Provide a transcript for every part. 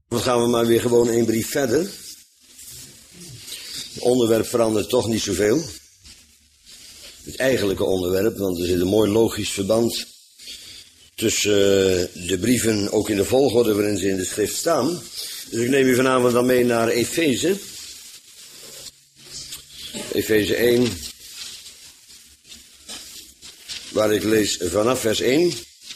Dan gaan we maar weer gewoon één brief verder. Het onderwerp verandert toch niet zoveel. Het eigenlijke onderwerp, want er zit een mooi logisch verband tussen de brieven, ook in de volgorde waarin ze in de schrift staan. Dus ik neem u vanavond dan mee naar Efeze. Efeze 1, waar ik lees vanaf vers 1.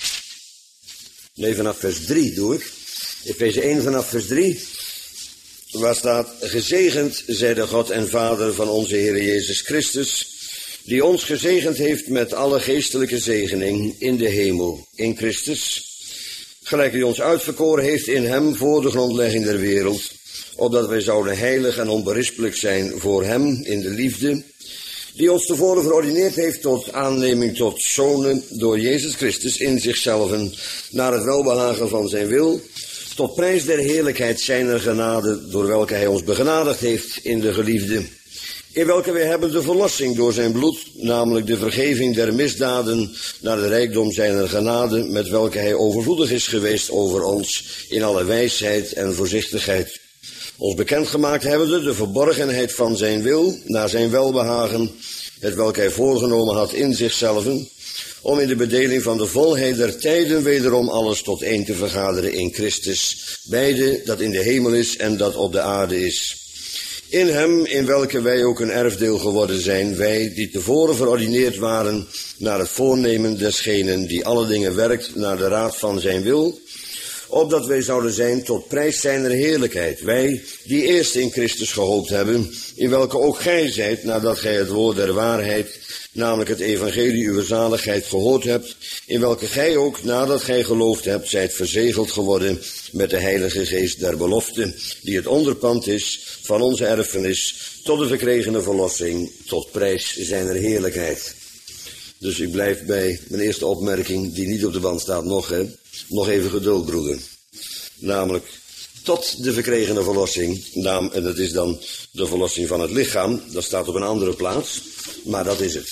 Nee, vanaf vers 3 doe ik. Efeze 1 vanaf vers 3, waar staat: gezegend zij de God en Vader van onze Heer Jezus Christus, die ons gezegend heeft met alle geestelijke zegening in de hemel, in Christus, gelijk hij ons uitverkoren heeft in hem voor de grondlegging der wereld, opdat wij zouden heilig en onberispelijk zijn voor hem in de liefde, die ons tevoren verordineerd heeft tot aanneming tot zonen door Jezus Christus in zichzelven, naar het welbehagen van zijn wil, tot prijs der heerlijkheid zijner genade, door welke hij ons begenadigd heeft in de geliefde, in welke wij hebben de verlossing door zijn bloed, namelijk de vergeving der misdaden, naar de rijkdom zijner genade, met welke hij overvloedig is geweest over ons in alle wijsheid en voorzichtigheid. Ons bekendgemaakt hebbende de verborgenheid van zijn wil, naar zijn welbehagen, hetwelk hij voorgenomen had in zichzelven, om in de bedeling van de volheid der tijden wederom alles tot één te vergaderen in Christus, beide dat in de hemel is en dat op de aarde is. In hem, in welke wij ook een erfdeel geworden zijn, wij die tevoren verordineerd waren naar het voornemen desgenen die alle dingen werkt naar de raad van zijn wil, opdat wij zouden zijn tot prijs zijner heerlijkheid, wij die eerst in Christus gehoopt hebben, in welke ook gij zijt, nadat gij het woord der waarheid, namelijk het evangelie uw zaligheid gehoord hebt, in welke gij ook, nadat gij geloofd hebt, zijt verzegeld geworden met de heilige geest der belofte, die het onderpand is van onze erfenis, tot de verkregene verlossing, tot prijs zijner heerlijkheid. Dus ik blijf bij mijn eerste opmerking, die niet op de band staat nog even geduld, broeder. Namelijk, tot de verkregene verlossing, en dat is dan de verlossing van het lichaam, dat staat op een andere plaats, maar dat is het.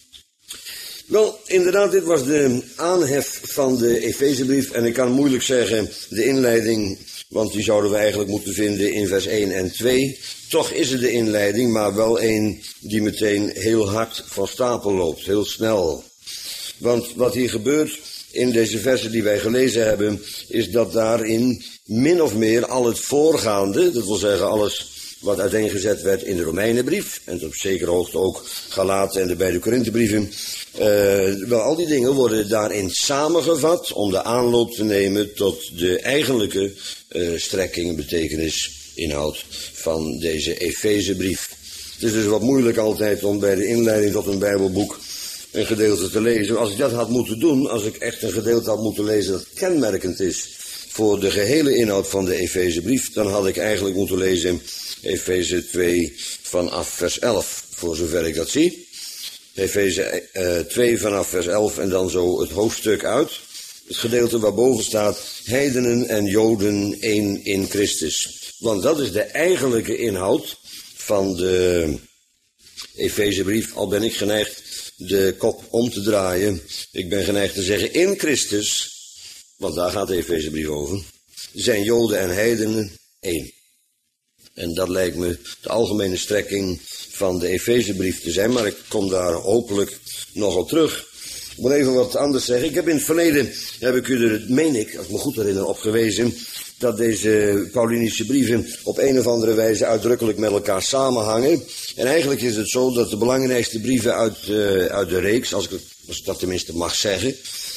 Wel, inderdaad, dit was de aanhef van de Efezebrief, en ik kan moeilijk zeggen de inleiding, want die zouden we eigenlijk moeten vinden in vers 1 en 2. Toch is het de inleiding, maar wel een die meteen heel hard van stapel loopt, heel snel. Want wat hier gebeurt in deze versen die wij gelezen hebben, is dat daarin min of meer al het voorgaande, dat wil zeggen alles wat uiteengezet werd in de Romeinenbrief, en op zekere hoogte ook Galaten en de beide Korinthebrieven, wel al die dingen worden daarin samengevat om de aanloop te nemen tot de eigenlijke strekking, betekenis, inhoud van deze Efezebrief. Het is dus wat moeilijk altijd om bij de inleiding tot een Bijbelboek een gedeelte te lezen. Als ik dat had moeten doen, als ik echt een gedeelte had moeten lezen dat kenmerkend is voor de gehele inhoud van de Efezebrief, dan had ik eigenlijk moeten lezen Efeze 2 vanaf vers 11, voor zover ik dat zie. Efeze 2 vanaf vers 11 en dan zo het hoofdstuk uit. Het gedeelte waarboven staat heidenen en Joden één in Christus. Want dat is de eigenlijke inhoud van de Efezebrief, al ben ik geneigd de kop om te draaien. Ik ben geneigd te zeggen in Christus, want daar gaat de Efezebrief over, zijn Joden en heidenen één. En dat lijkt me de algemene strekking van de Efezebrief te zijn, maar ik kom daar hopelijk nog op terug. Ik moet even wat anders zeggen. Ik heb in het verleden, heb ik u er, meen ik, als ik me goed herinner, op gewezen, dat deze Paulinische brieven op een of andere wijze uitdrukkelijk met elkaar samenhangen. En eigenlijk is het zo dat de belangrijkste brieven uit de reeks, als ik dat tenminste mag zeggen,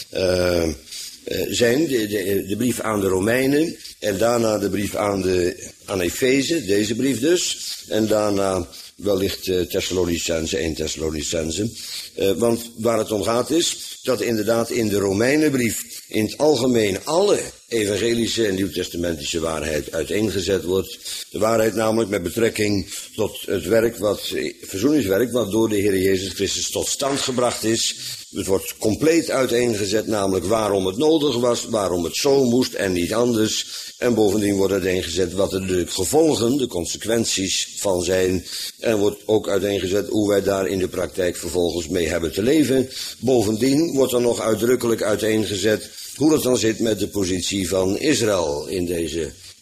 zijn de brief aan de Romeinen en daarna de brief aan Efeze, deze brief dus, en daarna wellicht Thessalonicense, 1 Thessalonicense. Want waar het om gaat is dat inderdaad in de Romeinenbrief in het algemeen alle evangelische en nieuwtestamentische waarheid uiteengezet wordt. De waarheid namelijk met betrekking tot het werk, verzoeningswerk, wat door de Heer Jezus Christus tot stand gebracht is. Het wordt compleet uiteengezet, namelijk waarom het nodig was, waarom het zo moest en niet anders. En bovendien wordt uiteengezet wat er de gevolgen, de consequenties van zijn. En wordt ook uiteengezet hoe wij daar in de praktijk vervolgens mee hebben te leven. Bovendien wordt er nog uitdrukkelijk uiteengezet hoe het dan zit met de positie van Israël in deze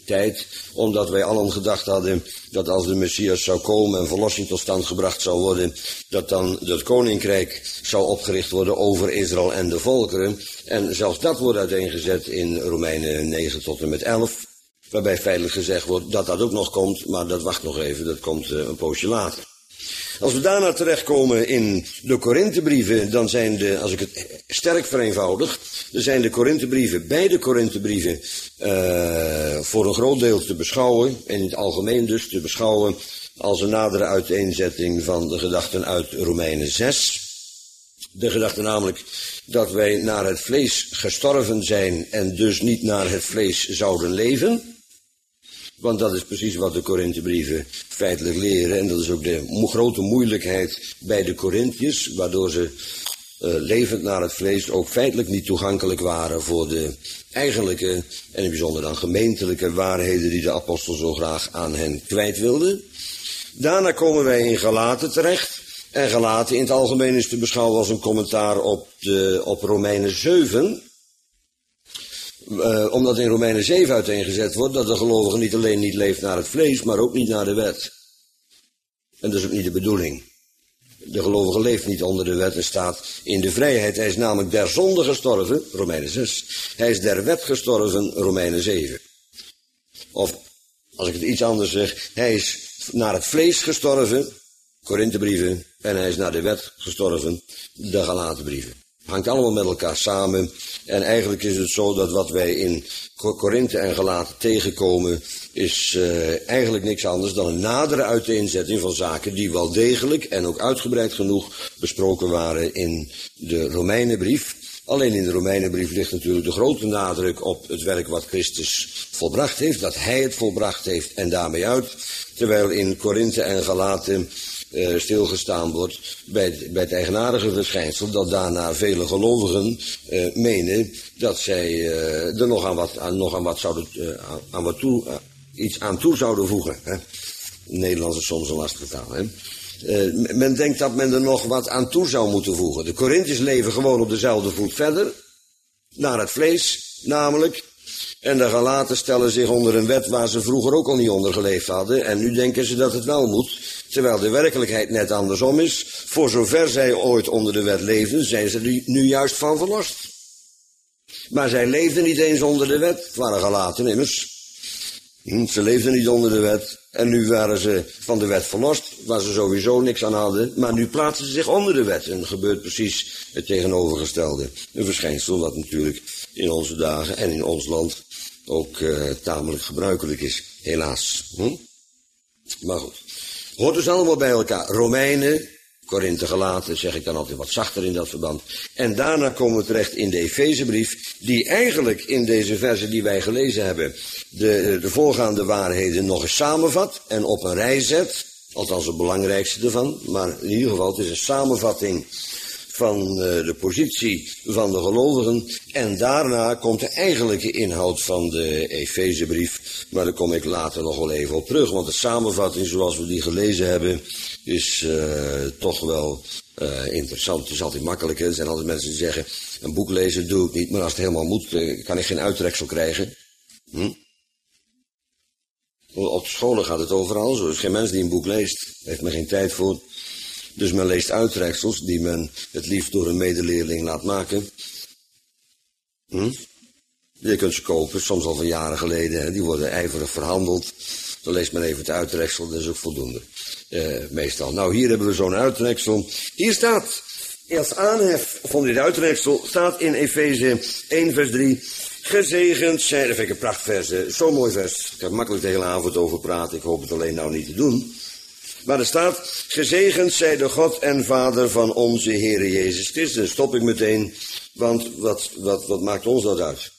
tijd, omdat wij allen gedacht hadden dat als de Messias zou komen en verlossing tot stand gebracht zou worden, dat dan het koninkrijk zou opgericht worden over Israël en de volkeren. En zelfs dat wordt uiteengezet in Romeinen 9 tot en met 11, waarbij feitelijk gezegd wordt dat dat ook nog komt, maar dat wacht nog even, dat komt een poosje later. Als we daarna terechtkomen in de Korinthebrieven, dan zijn als ik het sterk vereenvoudig, dan zijn de Korinthebrieven, beide Korinthebrieven, voor een groot deel te beschouwen, en in het algemeen dus te beschouwen, als een nadere uiteenzetting van de gedachten uit Romeinen 6. De gedachte namelijk dat wij naar het vlees gestorven zijn en dus niet naar het vlees zouden leven. Want dat is precies wat de Korinthebrieven feitelijk leren. En dat is ook de grote moeilijkheid bij de Korinthiërs, waardoor ze levend naar het vlees ook feitelijk niet toegankelijk waren voor de eigenlijke en in het bijzonder dan gemeentelijke waarheden die de apostel zo graag aan hen kwijt wilde. Daarna komen wij in Galaten terecht. En Galaten in het algemeen is te beschouwen als een commentaar op Romeinen 7. Omdat in Romeinen 7 uiteengezet wordt dat de gelovige niet alleen niet leeft naar het vlees, maar ook niet naar de wet. En dat is ook niet de bedoeling. De gelovige leeft niet onder de wet en staat in de vrijheid. Hij is namelijk der zonde gestorven, Romeinen 6. Hij is der wet gestorven, Romeinen 7. Of, als ik het iets anders zeg, hij is naar het vlees gestorven, Korinthebrieven, en hij is naar de wet gestorven, de Galatenbrieven. Hangt allemaal met elkaar samen. En eigenlijk is het zo dat wat wij in Korinthe en Galaten tegenkomen, is eigenlijk niks anders dan een nadere uiteenzetting van zaken die wel degelijk en ook uitgebreid genoeg besproken waren in de Romeinenbrief. Alleen in de Romeinenbrief ligt natuurlijk de grote nadruk op het werk wat Christus volbracht heeft, dat hij het volbracht heeft en daarmee uit. Terwijl in Korinthe en Galaten stilgestaan wordt bij het eigenaardige verschijnsel dat daarna vele gelovigen menen dat zij er iets aan toe zouden voegen. Hè? Nederlands is soms een lastige taal. Hè? Men denkt dat men er nog wat aan toe zou moeten voegen. De Korinthiërs leven gewoon op dezelfde voet verder, naar het vlees namelijk. En de Galaten stellen zich onder een wet waar ze vroeger ook al niet onder geleefd hadden. En nu denken ze dat het wel moet. Terwijl de werkelijkheid net andersom is. Voor zover zij ooit onder de wet leefden, zijn ze er nu juist van verlost. Maar zij leefden niet eens onder de wet. Het waren Galaten immers. Ze leefden niet onder de wet. En nu waren ze van de wet verlost, waar ze sowieso niks aan hadden. Maar nu plaatsen ze zich onder de wet. En er gebeurt precies het tegenovergestelde. Een verschijnsel wat natuurlijk in onze dagen en in ons land ook tamelijk gebruikelijk is. Helaas. Maar goed. Hoort dus allemaal bij elkaar. Romeinen, Korinthe, Galaten, zeg ik dan altijd wat zachter in dat verband. En daarna komen we terecht in de Efezebrief, die eigenlijk in deze versen die wij gelezen hebben, de voorgaande waarheden nog eens samenvat en op een rij zet. Althans het belangrijkste ervan, maar in ieder geval het is een samenvatting van de positie van de gelovigen. En daarna komt de eigenlijke inhoud van de Efezebrief. Maar daar kom ik later nog wel even op terug. Want de samenvatting zoals we die gelezen hebben is toch wel interessant. Het is altijd makkelijk. Hè? Er zijn altijd mensen die zeggen, een boek lezen doe ik niet. Maar als het helemaal moet, kan ik geen uittreksel krijgen. Op de scholen gaat het overal zo. Er is geen mens die een boek leest. Daar heeft men geen tijd voor. Dus men leest uittreksels die men het liefst door een medeleerling laat maken. Je kunt ze kopen, soms al van jaren geleden. Hè. Die worden ijverig verhandeld. Dan leest men even het uittreksel, dat is ook voldoende. Meestal. Nou, hier hebben we zo'n uittreksel. Hier staat, als aanhef van dit uittreksel, staat in Efeze 1 vers 3... Gezegend zijn, dat vind ik een prachtvers, zo'n mooi vers. Ik kan er makkelijk de hele avond over praten, ik hoop het alleen nou niet te doen. Maar er staat, gezegend zij de God en Vader van onze Heere Jezus Christus. Stop ik meteen, want wat maakt ons dat uit?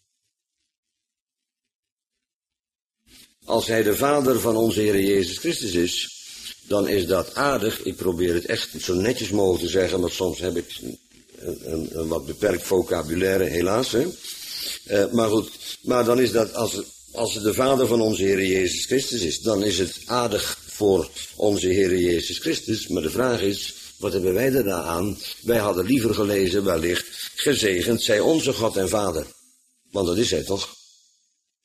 Als hij de Vader van onze Heere Jezus Christus is, dan is dat aardig. Ik probeer het echt zo netjes mogelijk te zeggen, maar soms heb ik een wat beperkt vocabulaire, helaas. Hè? Maar goed, maar dan is dat, als het de Vader van onze Heere Jezus Christus is, dan is het aardig voor onze Heere Jezus Christus. Maar de vraag is, wat hebben wij er nou aan? Wij hadden liever gelezen, wellicht, gezegend zij onze God en Vader. Want dat is hij toch?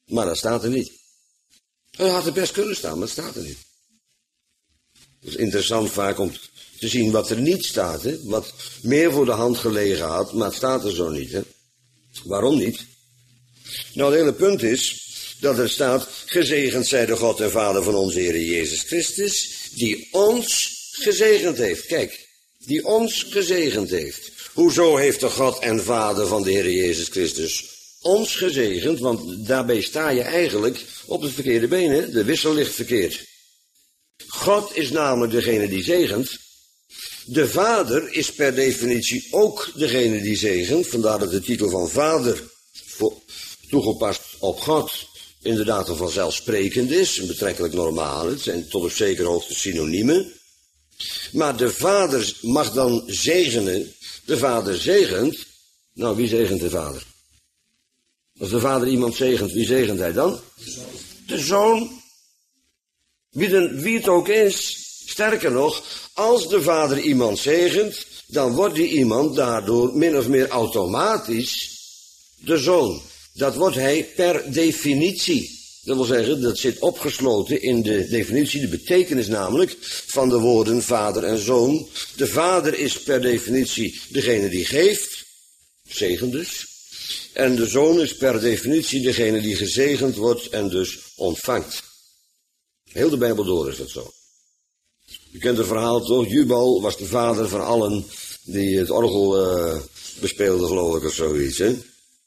Maar dat staat er niet. Het had er best kunnen staan, maar het staat er niet. Het is interessant vaak om te zien wat er niet staat, hè? Wat meer voor de hand gelegen had, maar het staat er zo niet. Hè? Waarom niet? Nou, het hele punt is dat er staat, gezegend zij de God en Vader van onze Heer Jezus Christus, die ons gezegend heeft. Kijk, die ons gezegend heeft. Hoezo heeft de God en Vader van de Heer Jezus Christus ons gezegend? Want daarbij sta je eigenlijk op het verkeerde been, hè? De wissel ligt verkeerd. God is namelijk degene die zegent. De Vader is per definitie ook degene die zegent. Vandaar dat de titel van Vader toegepast op God inderdaad een vanzelfsprekend is. Een betrekkelijk normaal. Het zijn tot op zekere hoogte synoniemen. Maar de Vader mag dan zegenen. De Vader zegent. Nou, wie zegent de Vader? Als de Vader iemand zegent, wie zegent hij dan? De Zoon. Wie het ook is. Sterker nog, als de Vader iemand zegent, dan wordt die iemand daardoor min of meer automatisch de Zoon. Dat wordt hij per definitie. Dat wil zeggen, dat zit opgesloten in de definitie, de betekenis namelijk, van de woorden Vader en Zoon. De Vader is per definitie degene die geeft, zegen dus. En de Zoon is per definitie degene die gezegend wordt en dus ontvangt. Heel de Bijbel door is dat zo. Je kent het verhaal toch? Jubal was de vader van allen die het orgel bespeelden, geloof ik, of zoiets, hè?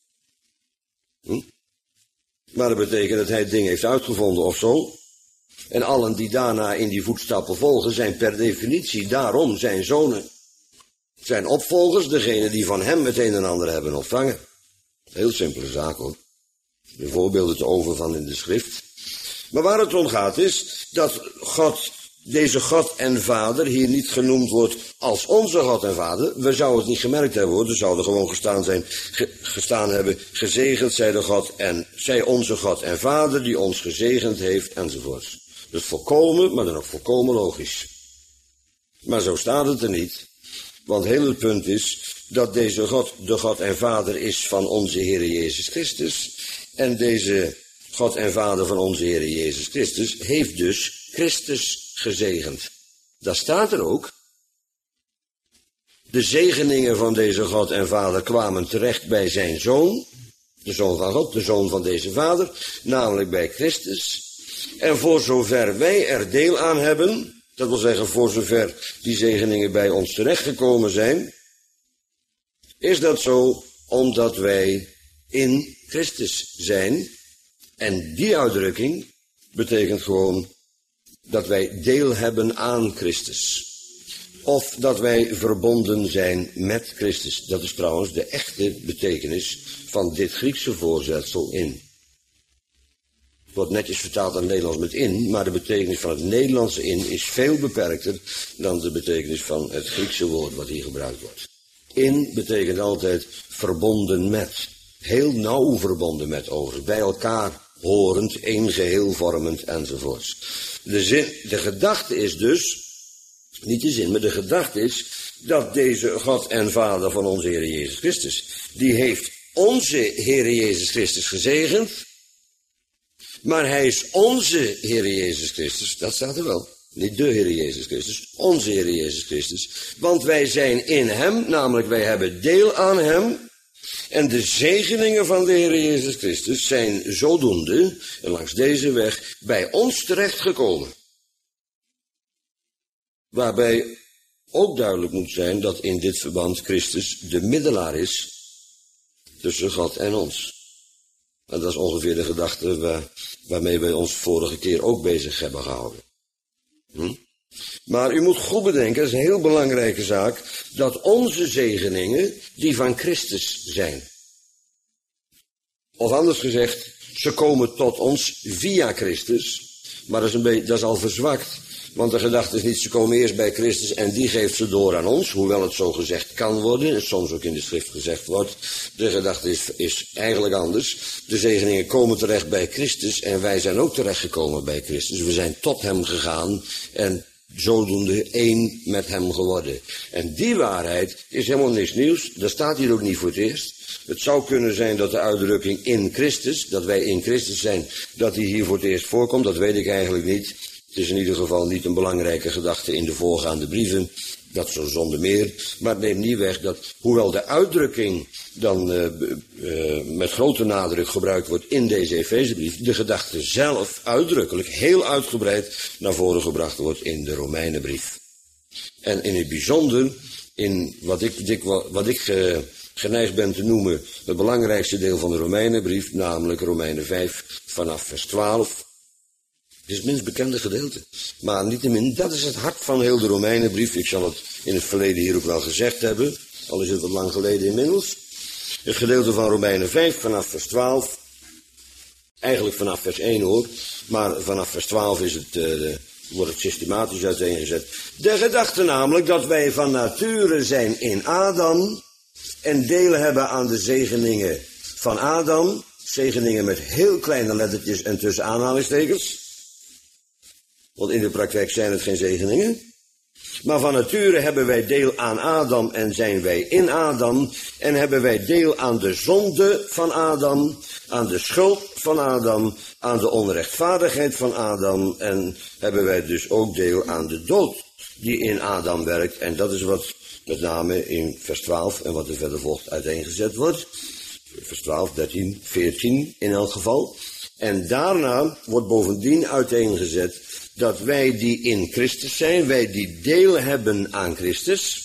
Maar dat betekent dat hij het ding heeft uitgevonden of zo. En allen die daarna in die voetstappen volgen, zijn per definitie daarom zijn zonen. Zijn opvolgers, degene die van hem het een en ander hebben ontvangen. Heel simpele zaak, hoor. De voorbeelden te over van in de schrift. Maar waar het om gaat is dat deze God en Vader hier niet genoemd wordt als onze God en Vader. We zouden het niet gemerkt hebben, hoor. Er zouden gewoon gestaan hebben, gezegend zij de God en zij onze God en Vader die ons gezegend heeft enzovoort. Dus volkomen, maar dan ook volkomen logisch. Maar zo staat het er niet. Want heel het punt is dat deze God de God en Vader is van onze Heer Jezus Christus. En deze God en Vader van onze Heer Jezus Christus heeft dus Christus gezegend. Dat staat er ook. De zegeningen van deze God en Vader kwamen terecht bij zijn Zoon, de Zoon van God, de Zoon van deze Vader, namelijk bij Christus. En voor zover wij er deel aan hebben, dat wil zeggen voor zover die zegeningen bij ons terechtgekomen zijn, is dat zo omdat wij in Christus zijn. En die uitdrukking betekent gewoon dat wij deel hebben aan Christus. Of dat wij verbonden zijn met Christus. Dat is trouwens de echte betekenis van dit Griekse voorzetsel in. Het wordt netjes vertaald aan het Nederlands met in, maar de betekenis van het Nederlandse in is veel beperkter dan de betekenis van het Griekse woord wat hier gebruikt wordt. In betekent altijd verbonden met. Heel nauw verbonden met overigens. Bij elkaar horend, één geheel vormend enzovoorts. De gedachte is dus, niet de zin, maar de gedachte is dat deze God en Vader van onze Heer Jezus Christus, die heeft onze Heer Jezus Christus gezegend, maar hij is onze Heer Jezus Christus, dat staat er wel. Niet de Heer Jezus Christus, onze Heer Jezus Christus. Want wij zijn in hem, namelijk wij hebben deel aan hem. En de zegeningen van de Heer Jezus Christus zijn zodoende, en langs deze weg, bij ons terechtgekomen. Waarbij ook duidelijk moet zijn dat in dit verband Christus de middelaar is tussen God en ons. En dat is ongeveer de gedachte waarmee wij ons vorige keer ook bezig hebben gehouden. Maar u moet goed bedenken, dat is een heel belangrijke zaak, dat onze zegeningen die van Christus zijn. Of anders gezegd, ze komen tot ons via Christus, maar dat is al verzwakt. Want de gedachte is niet, ze komen eerst bij Christus en die geeft ze door aan ons, hoewel het zo gezegd kan worden, en soms ook in de schrift gezegd wordt. De gedachte is eigenlijk anders. De zegeningen komen terecht bij Christus en wij zijn ook terechtgekomen bij Christus. We zijn tot hem gegaan en zodoende één met hem geworden. En die waarheid is helemaal niks nieuws, dat staat hier ook niet voor het eerst. Het zou kunnen zijn dat de uitdrukking in Christus, dat wij in Christus zijn, dat die hier voor het eerst voorkomt. Dat weet ik eigenlijk niet. Het is in ieder geval niet een belangrijke gedachte in de voorgaande brieven. Dat zo zonder meer. Maar het neemt niet weg dat, hoewel de uitdrukking dan met grote nadruk gebruikt wordt in deze Efezebrief, de gedachte zelf uitdrukkelijk, heel uitgebreid naar voren gebracht wordt in de Romeinenbrief. En in het bijzonder in wat ik geneigd ben te noemen het belangrijkste deel van de Romeinenbrief, namelijk Romeinen 5 vanaf vers 12. Het is het minst bekende gedeelte. Maar niettemin, dat is het hart van heel de Romeinenbrief. Ik zal het in het verleden hier ook wel gezegd hebben, al is het wat lang geleden inmiddels. Het gedeelte van Romeinen 5 vanaf vers 12. Eigenlijk vanaf vers 1 hoor, maar vanaf vers 12 wordt het systematisch uiteengezet. De gedachte namelijk dat wij van nature zijn in Adam en deel hebben aan de zegeningen van Adam. Zegeningen met heel kleine lettertjes en tussen aanhalingstekens. Want in de praktijk zijn het geen zegeningen. Maar van nature hebben wij deel aan Adam en zijn wij in Adam. En hebben wij deel aan de zonde van Adam, aan de schuld van Adam, aan de onrechtvaardigheid van Adam. En hebben wij dus ook deel aan de dood die in Adam werkt. En dat is wat met name in vers 12 en wat er verder volgt uiteengezet wordt. Vers 12, 13, 14 in elk geval. En daarna wordt bovendien uiteengezet dat wij die in Christus zijn, wij die deel hebben aan Christus.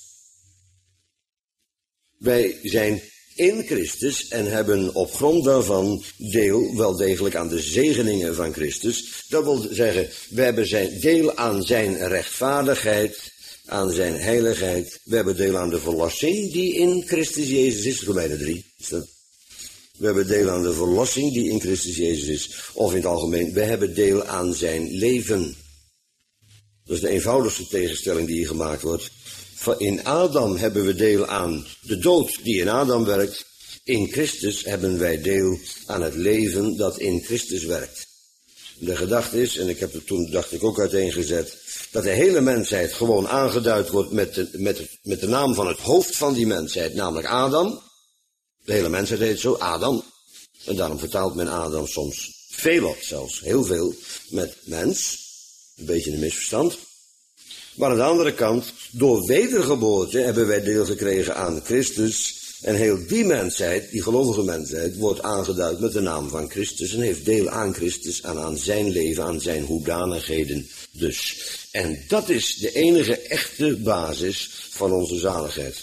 Wij zijn in Christus en hebben op grond daarvan deel wel degelijk aan de zegeningen van Christus. Dat wil zeggen, we hebben zijn deel aan zijn rechtvaardigheid, aan zijn heiligheid. We hebben deel aan de verlossing die in Christus Jezus is. Romeinen 3 is dat. We hebben deel aan de verlossing die in Christus Jezus is. Of in het algemeen, we hebben deel aan zijn leven. Dat is de eenvoudigste tegenstelling die hier gemaakt wordt. In Adam hebben we deel aan de dood die in Adam werkt. In Christus hebben wij deel aan het leven dat in Christus werkt. De gedachte is, en ik heb het toen dacht ik ook uiteengezet, dat de hele mensheid gewoon aangeduid wordt met de naam van het hoofd van die mensheid, namelijk Adam. De hele mensheid heet zo, Adam. En daarom vertaalt men Adam soms veelal, zelfs heel veel, met mens. Een beetje een misverstand. Maar aan de andere kant, door wedergeboorte hebben wij deel gekregen aan Christus. En heel die mensheid, die gelovige mensheid, wordt aangeduid met de naam van Christus. En heeft deel aan Christus en aan zijn leven, aan zijn hoedanigheden dus. En dat is de enige echte basis van onze zaligheid.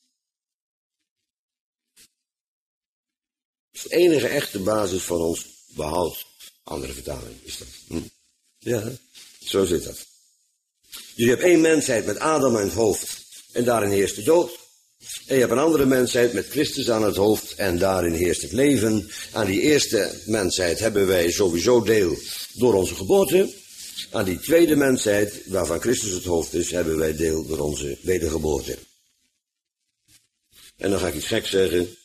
Dat is de enige echte basis van ons behoud. Andere vertaling is dat. Ja, zo zit dat. Dus je hebt één mensheid met Adam aan het hoofd en daarin heerst de dood. En je hebt een andere mensheid met Christus aan het hoofd en daarin heerst het leven. Aan die eerste mensheid hebben wij sowieso deel door onze geboorte. Aan die tweede mensheid, waarvan Christus het hoofd is, hebben wij deel door onze wedergeboorte. En dan ga ik iets gek zeggen.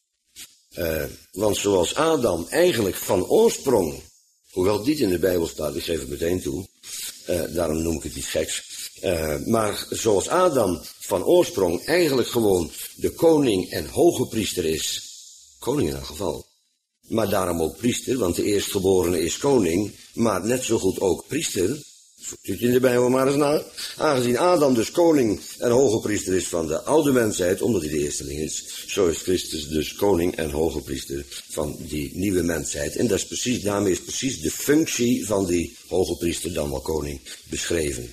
Want zoals Adam eigenlijk van oorsprong, hoewel het niet in de Bijbel staat, ik geef het meteen toe, daarom noem ik het iets geks. Maar zoals Adam van oorsprong eigenlijk gewoon de koning en hoge priester is, koning in elk geval, maar daarom ook priester, want de eerstgeborene is koning, maar net zo goed ook priester. Ziet in de Bijbel maar eens na. Aangezien Adam dus koning en hoge priester is van de oude mensheid, omdat hij de eersteling is, zo is Christus dus koning en hoge priester van die nieuwe mensheid. En dat is precies, daarmee is precies de functie van die hoge priester, dan wel koning, beschreven.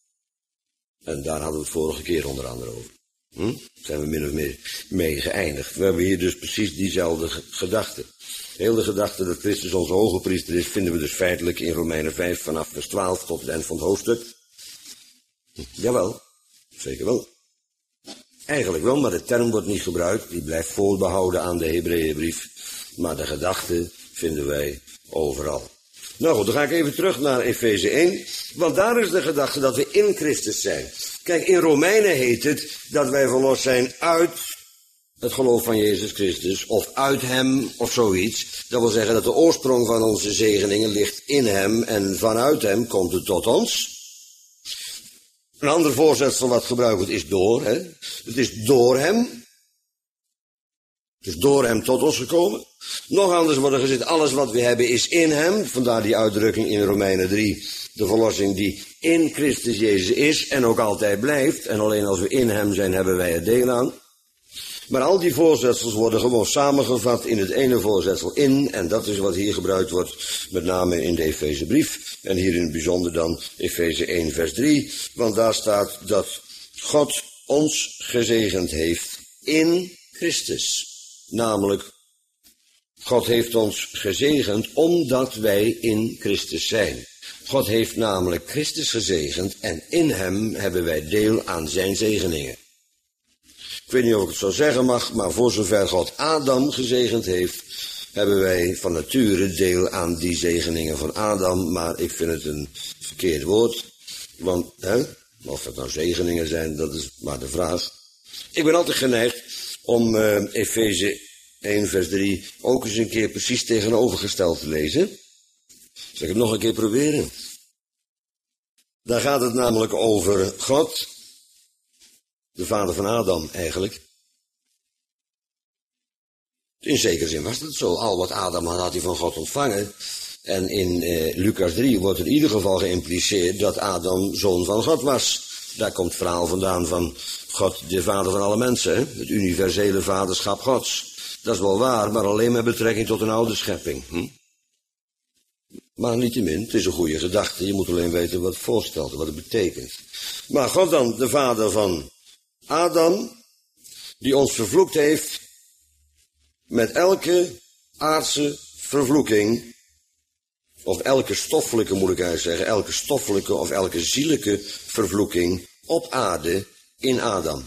En daar hadden we het vorige keer onder andere over. Zijn we min of meer mee geëindigd. We hebben hier dus precies diezelfde gedachte. Heel de gedachte dat Christus onze hoge priester is, vinden we dus feitelijk in Romeinen 5 vanaf vers 12 tot het eind van het hoofdstuk. Jawel, zeker wel. Eigenlijk wel, maar de term wordt niet gebruikt. Die blijft voorbehouden aan de Hebreeënbrief. Maar de gedachte vinden wij overal. Nou goed, dan ga ik even terug naar Efeze 1. Want daar is de gedachte dat we in Christus zijn. Kijk, in Romeinen heet het dat wij verlost zijn uit het geloof van Jezus Christus, of uit hem, of zoiets. Dat wil zeggen dat de oorsprong van onze zegeningen ligt in hem, en vanuit hem komt het tot ons. Een ander voorzetsel wat gebruikt wordt is door, hè. Het is door hem. Dus door hem tot ons gekomen. Nog anders wordt er gezegd, alles wat we hebben is in hem. Vandaar die uitdrukking in Romeinen 3. De verlossing die in Christus Jezus is en ook altijd blijft. En alleen als we in hem zijn, hebben wij het deel aan. Maar al die voorzetsels worden gewoon samengevat in het ene voorzetsel in. En dat is wat hier gebruikt wordt, met name in de Efezebrief. En hier in het bijzonder dan Efeze 1 vers 3. Want daar staat dat God ons gezegend heeft in Christus. Namelijk, God heeft ons gezegend omdat wij in Christus zijn. God heeft namelijk Christus gezegend en in hem hebben wij deel aan zijn zegeningen. Ik weet niet of ik het zo zeggen mag, maar voor zover God Adam gezegend heeft, hebben wij van nature deel aan die zegeningen van Adam. Maar ik vind het een verkeerd woord, want of het nou zegeningen zijn, dat is maar de vraag. Ik ben altijd geneigd om Efeze 1 vers 3 ook eens een keer precies tegenovergesteld te lezen. Zal ik het nog een keer proberen? Daar gaat het namelijk over God, de vader van Adam eigenlijk. In zekere zin was het zo. Al wat Adam had hij van God ontvangen. En in Lucas 3 wordt in ieder geval geïmpliceerd dat Adam zoon van God was. Daar komt het verhaal vandaan van God, de vader van alle mensen. Hè? Het universele vaderschap Gods. Dat is wel waar, maar alleen met betrekking tot een oude schepping. Maar niettemin, het is een goede gedachte. Je moet alleen weten wat het voorstelt en wat het betekent. Maar God dan, de vader van Adam, die ons vervloekt heeft met elke aardse vervloeking, of elke stoffelijke moet ik eigenlijk zeggen, elke stoffelijke of elke zielijke vervloeking op aarde in Adam.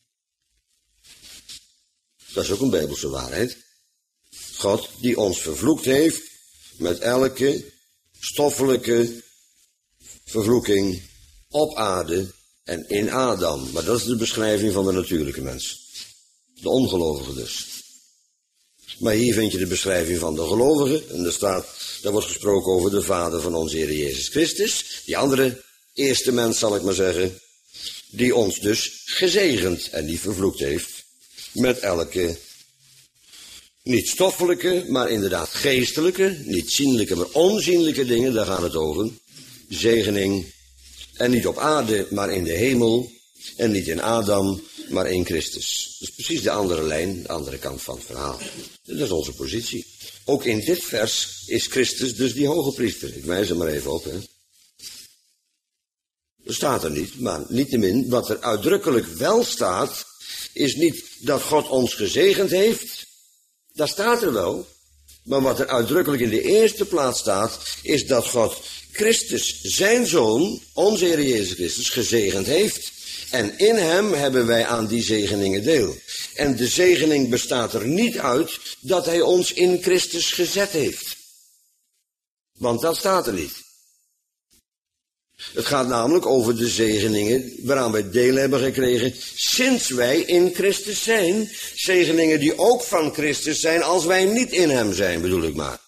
Dat is ook een Bijbelse waarheid. God die ons vervloekt heeft met elke stoffelijke vervloeking op aarde en in Adam. Maar dat is de beschrijving van de natuurlijke mens. De ongelovige dus. Maar hier vind je de beschrijving van de gelovige. En daar wordt gesproken over de vader van onze Heer Jezus Christus. Die andere eerste mens, zal ik maar zeggen. Die ons dus gezegend en die vervloekt heeft. Met elke, niet stoffelijke, maar inderdaad geestelijke. Niet zienlijke, maar onzienlijke dingen, daar gaat het over. Zegening. En niet op aarde, maar in de hemel. En niet in Adam, maar in Christus. Dat is precies de andere lijn, de andere kant van het verhaal. Dat is onze positie. Ook in dit vers is Christus dus die hoge priester. Ik wijs er maar even op. Hè. Dat staat er niet, maar niettemin, wat er uitdrukkelijk wel staat, is niet dat God ons gezegend heeft. Dat staat er wel. Maar wat er uitdrukkelijk in de eerste plaats staat, is dat God Christus, zijn Zoon, onze Heer Jezus Christus, gezegend heeft. En in hem hebben wij aan die zegeningen deel. En de zegening bestaat er niet uit dat hij ons in Christus gezet heeft. Want dat staat er niet. Het gaat namelijk over de zegeningen waaraan wij deel hebben gekregen sinds wij in Christus zijn. Zegeningen die ook van Christus zijn als wij niet in hem zijn, bedoel ik maar.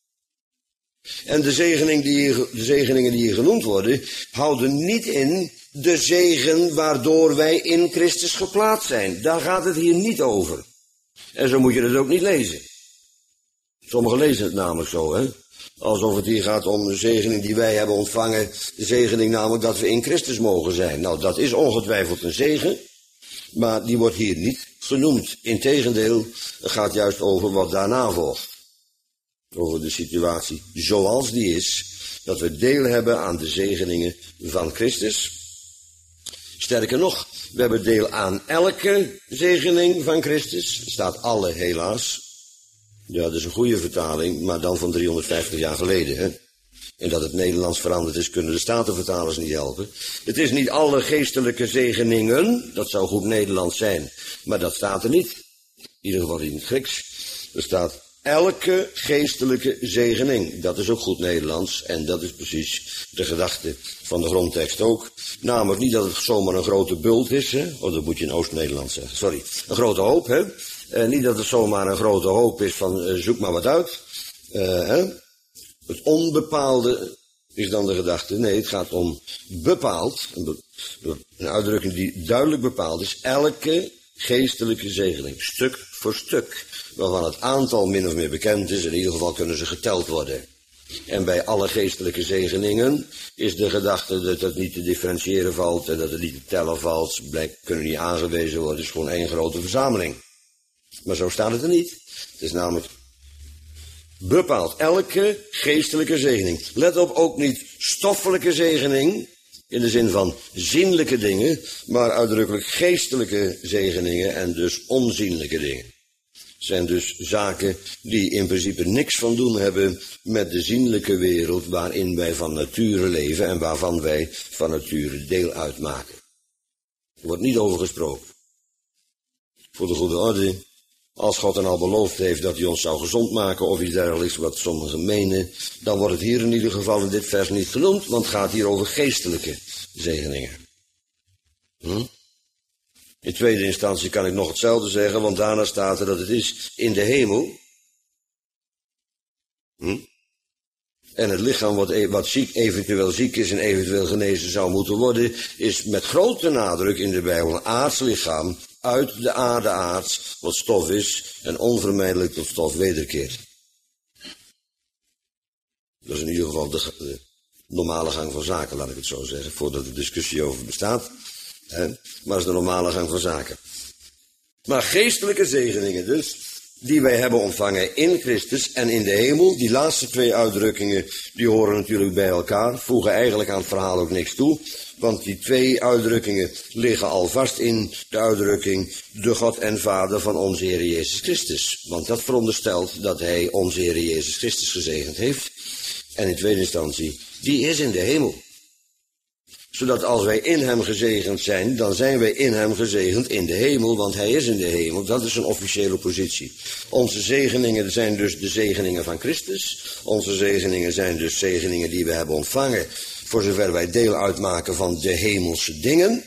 En de zegeningen die hier genoemd worden, houden niet in de zegen waardoor wij in Christus geplaatst zijn. Daar gaat het hier niet over. En zo moet je het ook niet lezen. Sommigen lezen het namelijk zo, hè. Alsof het hier gaat om de zegening die wij hebben ontvangen. De zegening namelijk dat we in Christus mogen zijn. Nou, dat is ongetwijfeld een zegen. Maar die wordt hier niet genoemd. Integendeel, het gaat juist over wat daarna volgt. Over de situatie zoals die is. Dat we deel hebben aan de zegeningen van Christus. Sterker nog, we hebben deel aan elke zegening van Christus. Er staat alle helaas. Ja, dat is een goede vertaling, maar dan van 350 jaar geleden. Hè? En dat het Nederlands veranderd is, kunnen de Statenvertalers niet helpen. Het is niet alle geestelijke zegeningen, dat zou goed Nederlands zijn, maar dat staat er niet. In ieder geval in het Grieks. Er staat elke geestelijke zegening. Dat is ook goed Nederlands en dat is precies de gedachte van de grondtekst ook. Namelijk niet dat het zomaar een grote bult is, hè? Oh, dat moet je in Oost-Nederlands zeggen, sorry. Een grote hoop, hè? Niet dat het zomaar een grote hoop is van zoek maar wat uit. Hè? Het onbepaalde is dan de gedachte. Nee, het gaat om bepaald. Een uitdrukking die duidelijk bepaald is. Elke geestelijke zegeningen, stuk voor stuk, waarvan het aantal min of meer bekend is. In ieder geval kunnen ze geteld worden. En bij alle geestelijke zegeningen is de gedachte dat het niet te differentiëren valt en dat het niet te tellen valt, kunnen niet aangewezen worden. Het is gewoon één grote verzameling. Maar zo staat het er niet. Het is namelijk bepaald elke geestelijke zegening. Let op, ook niet stoffelijke zegening, in de zin van zienlijke dingen, maar uitdrukkelijk geestelijke zegeningen en dus onzienlijke dingen. Het zijn dus zaken die in principe niks van doen hebben met de zienlijke wereld waarin wij van nature leven en waarvan wij van nature deel uitmaken. Er wordt niet over gesproken. Voor de goede orde, als God dan al beloofd heeft dat hij ons zou gezond maken of iets dergelijks wat sommigen menen, dan wordt het hier in ieder geval in dit vers niet genoemd, want het gaat hier over geestelijke zegeningen. In tweede instantie kan ik nog hetzelfde zeggen, want daarna staat er dat het is in de hemel. En het lichaam wat eventueel ziek is en eventueel genezen zou moeten worden, is met grote nadruk in de Bijbel een aards lichaam, uit de aarde aards, wat stof is en onvermijdelijk tot stof wederkeert. Dat is in ieder geval de normale gang van zaken, laat ik het zo zeggen, voordat er discussie over bestaat. Maar dat is de normale gang van zaken. Maar geestelijke zegeningen dus, die wij hebben ontvangen in Christus en in de hemel, die laatste twee uitdrukkingen, die horen natuurlijk bij elkaar, voegen eigenlijk aan het verhaal ook niks toe, want die twee uitdrukkingen liggen al vast in de uitdrukking de God en Vader van onze Heer Jezus Christus. Want dat veronderstelt dat hij onze Heer Jezus Christus gezegend heeft. En in tweede instantie, die is in de hemel. Zodat als wij in hem gezegend zijn, dan zijn wij in hem gezegend in de hemel, want hij is in de hemel. Dat is een officiële positie. Onze zegeningen zijn dus de zegeningen van Christus. Onze zegeningen zijn dus zegeningen die we hebben ontvangen, voor zover wij deel uitmaken van de hemelse dingen.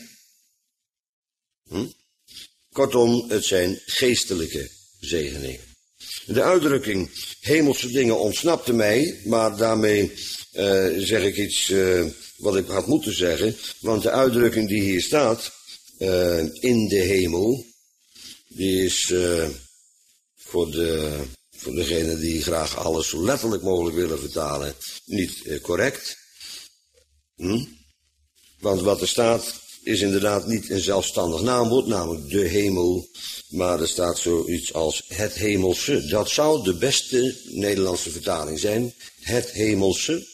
Kortom, het zijn geestelijke zegeningen. De uitdrukking hemelse dingen ontsnapte mij, maar daarmee zeg ik iets wat ik had moeten zeggen, want de uitdrukking die hier staat, in de hemel, die is voor degenen die graag alles zo letterlijk mogelijk willen vertalen, niet correct. Want wat er staat is inderdaad niet een zelfstandig naamwoord, namelijk de hemel, maar er staat zoiets als het hemelse. Dat zou de beste Nederlandse vertaling zijn, het hemelse.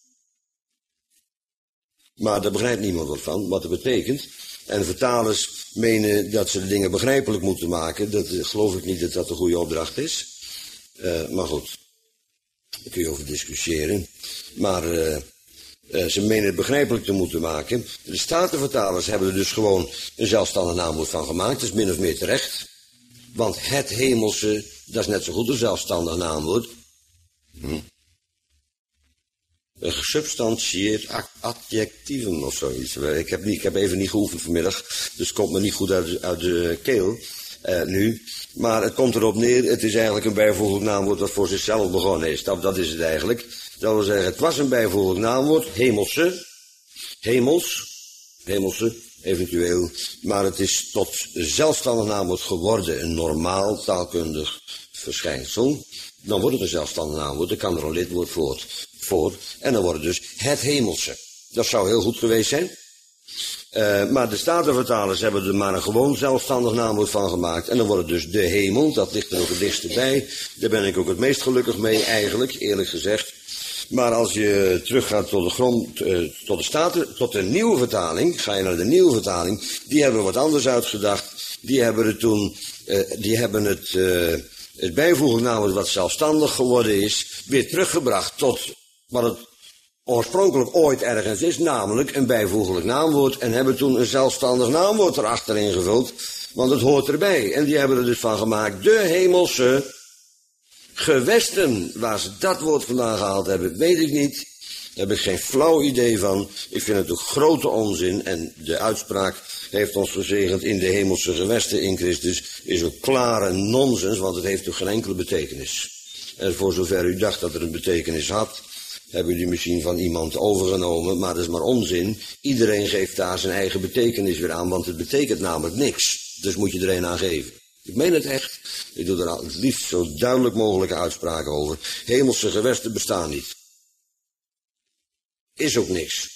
Maar daar begrijpt niemand wat van, wat het betekent. En vertalers menen dat ze de dingen begrijpelijk moeten maken. Dat geloof ik niet dat dat de goede opdracht is. Maar goed, daar kun je over discussiëren. Maar ze menen het begrijpelijk te moeten maken. De statenvertalers hebben er dus gewoon een zelfstandig naamwoord van gemaakt. Dat is min of meer terecht. Want het hemelse, dat is net zo goed een zelfstandig naamwoord. Een gesubstantieerd adjectiefum of zoiets. Ik heb even niet geoefend vanmiddag, dus het komt me niet goed uit de keel nu. Maar het komt erop neer, het is eigenlijk een bijvoeglijk naamwoord dat voor zichzelf begonnen is. Dat is het eigenlijk. Dat wil zeggen, het was een bijvoeglijk naamwoord, hemelse, hemelse, eventueel. Maar het is tot zelfstandig naamwoord geworden, een normaal taalkundig verschijnsel. Dan wordt het een zelfstandig naamwoord, dan kan er een lidwoord voor. En dan wordt het dus het hemelse. Dat zou heel goed geweest zijn. Maar de statenvertalers hebben er maar een gewoon zelfstandig naamwoord van gemaakt. En dan wordt het dus de hemel, dat ligt er ook het dichtst bij. Daar ben ik ook het meest gelukkig mee eigenlijk, eerlijk gezegd. Maar als je teruggaat tot de nieuwe vertaling, ga je naar de nieuwe vertaling, die hebben wat anders uitgedacht. Die hebben het bijvoeglijk naamwoord wat zelfstandig geworden is, weer teruggebracht tot wat het oorspronkelijk ooit ergens is, namelijk een bijvoeglijk naamwoord, en hebben toen een zelfstandig naamwoord erachter ingevuld, want het hoort erbij. En die hebben er dus van gemaakt, de hemelse gewesten. Waar ze dat woord vandaan gehaald hebben, weet ik niet. Daar heb ik geen flauw idee van. Ik vind het een grote onzin, en de uitspraak heeft ons gezegend in de hemelse gewesten in Christus, is een klare nonsens, want het heeft toch geen enkele betekenis. En voor zover u dacht dat er een betekenis had, hebben jullie misschien van iemand overgenomen, maar dat is maar onzin. Iedereen geeft daar zijn eigen betekenis weer aan, want het betekent namelijk niks. dus moet je er een aan geven. Ik meen het echt. Ik doe er het liefst zo duidelijk mogelijke uitspraken over. Hemelse gewesten bestaan niet. Is ook niks.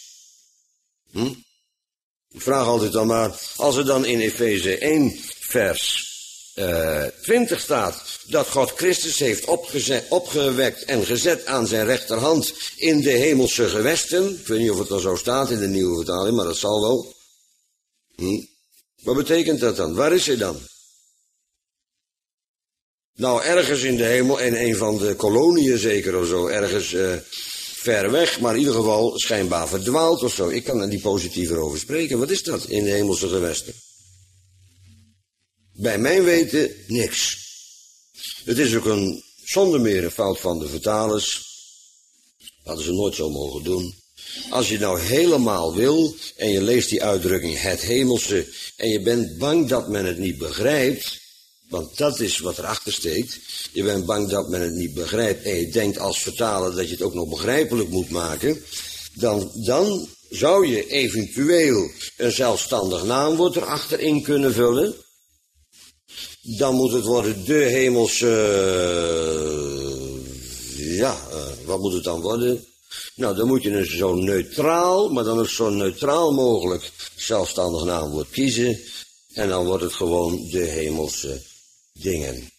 Ik vraag altijd dan maar, als er dan in Efeze 1 vers 20 staat, dat God Christus heeft opgewekt en gezet aan zijn rechterhand in de hemelse gewesten. Ik weet niet of het er zo staat in de nieuwe vertaling, maar dat zal wel. Wat betekent dat dan? Waar is hij dan? Nou, ergens in de hemel, in een van de koloniën zeker of zo, ergens ver weg, maar in ieder geval schijnbaar verdwaald of zo. Ik kan er niet positiever over spreken. Wat is dat in de hemelse gewesten? Bij mijn weten niks. Het is ook zonder meer een fout van de vertalers. Hadden ze nooit zo mogen doen. Als je nou helemaal wil en je leest die uitdrukking het hemelse en je bent bang dat men het niet begrijpt, want dat is wat erachter steekt. Je bent bang dat men het niet begrijpt en je denkt als vertaler dat je het ook nog begrijpelijk moet maken. Dan zou je eventueel een zelfstandig naamwoord erachterin kunnen vullen. Dan moet het worden de hemelse, wat moet het dan worden? Nou, dan moet je een zo neutraal, maar dan ook zo neutraal mogelijk zelfstandig naamwoord kiezen. En dan wordt het gewoon de hemelse dingen.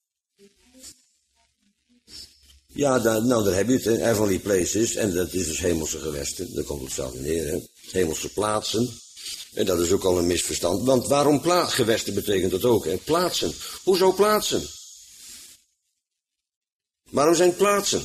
Ja, daar heb je het, heavenly places, en dat is dus hemelse gewesten, daar komt het zelf neer, hè. Hemelse plaatsen, en dat is ook al een misverstand, want waarom gewesten betekent dat ook, en plaatsen, hoezo plaatsen? Waarom zijn het plaatsen?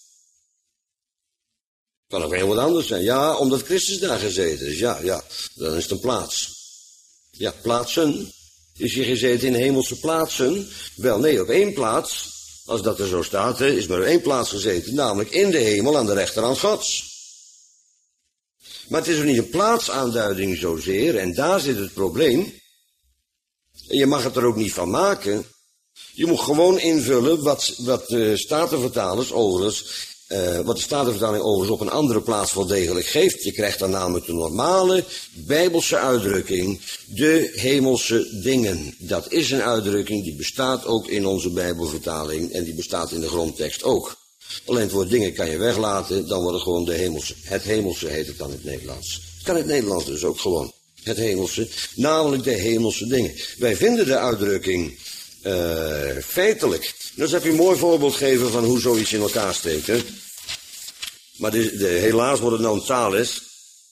Kan ook heel wat anders zijn, ja, omdat Christus daar gezeten is, ja, dan is het een plaats. Ja, plaatsen, is je gezeten in hemelse plaatsen? Wel, nee, op één plaats. Als dat er zo staat, is maar op één plaats gezeten, namelijk in de hemel aan de rechterhand Gods. Maar het is ook niet een plaatsaanduiding zozeer, en daar zit het probleem. En je mag het er ook niet van maken. Je moet gewoon invullen wat de Statenvertalers overigens, wat de Statenvertaling overigens op een andere plaats wel degelijk geeft. Je krijgt dan namelijk de normale Bijbelse uitdrukking, de hemelse dingen. Dat is een uitdrukking die bestaat ook in onze Bijbelvertaling en die bestaat in de grondtekst ook. Alleen het woord dingen kan je weglaten, dan wordt het gewoon de hemelse. Het hemelse heet het dan in het Nederlands. Het kan in het Nederlands dus ook gewoon. Het hemelse, namelijk de hemelse dingen. Wij vinden de uitdrukking feitelijk. Dus heb je een mooi voorbeeld gegeven van hoe zoiets in elkaar steekt. Hè? Maar helaas wordt het nou een taal is.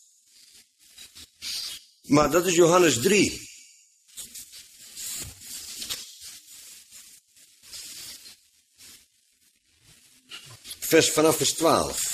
Maar dat is Johannes 3. Vanaf vers 12.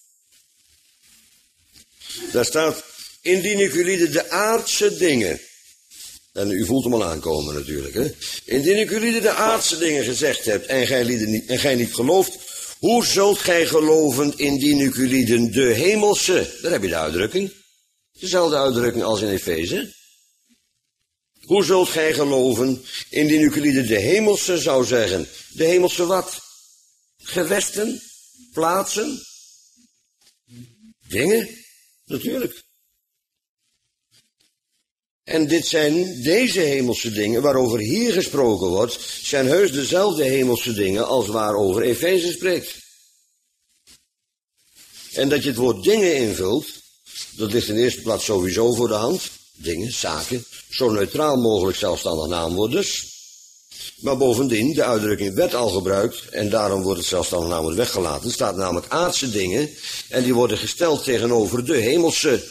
Daar staat, indien ik jullie de aardse dingen, en u voelt hem al aankomen natuurlijk, hè. Indien ik jullie de aardse dingen gezegd heb en gij niet gelooft, hoe zult gij geloven indien ik jullie de hemelse, daar heb je de uitdrukking, dezelfde uitdrukking als in Efeze. Hoe zult gij geloven indien ik jullie de hemelse zou zeggen? De hemelse wat? Gewesten? Plaatsen? Dingen? Natuurlijk. En deze hemelse dingen, waarover hier gesproken wordt, zijn heus dezelfde hemelse dingen als waarover Efeze spreekt. En dat je het woord dingen invult, dat ligt in de eerste plaats sowieso voor de hand. Dingen, zaken, zo neutraal mogelijk zelfstandig naamwoord dus. Maar bovendien, de uitdrukking werd al gebruikt en daarom wordt het zelfstandig naamwoord weggelaten. Er staat namelijk aardse dingen en die worden gesteld tegenover de hemelse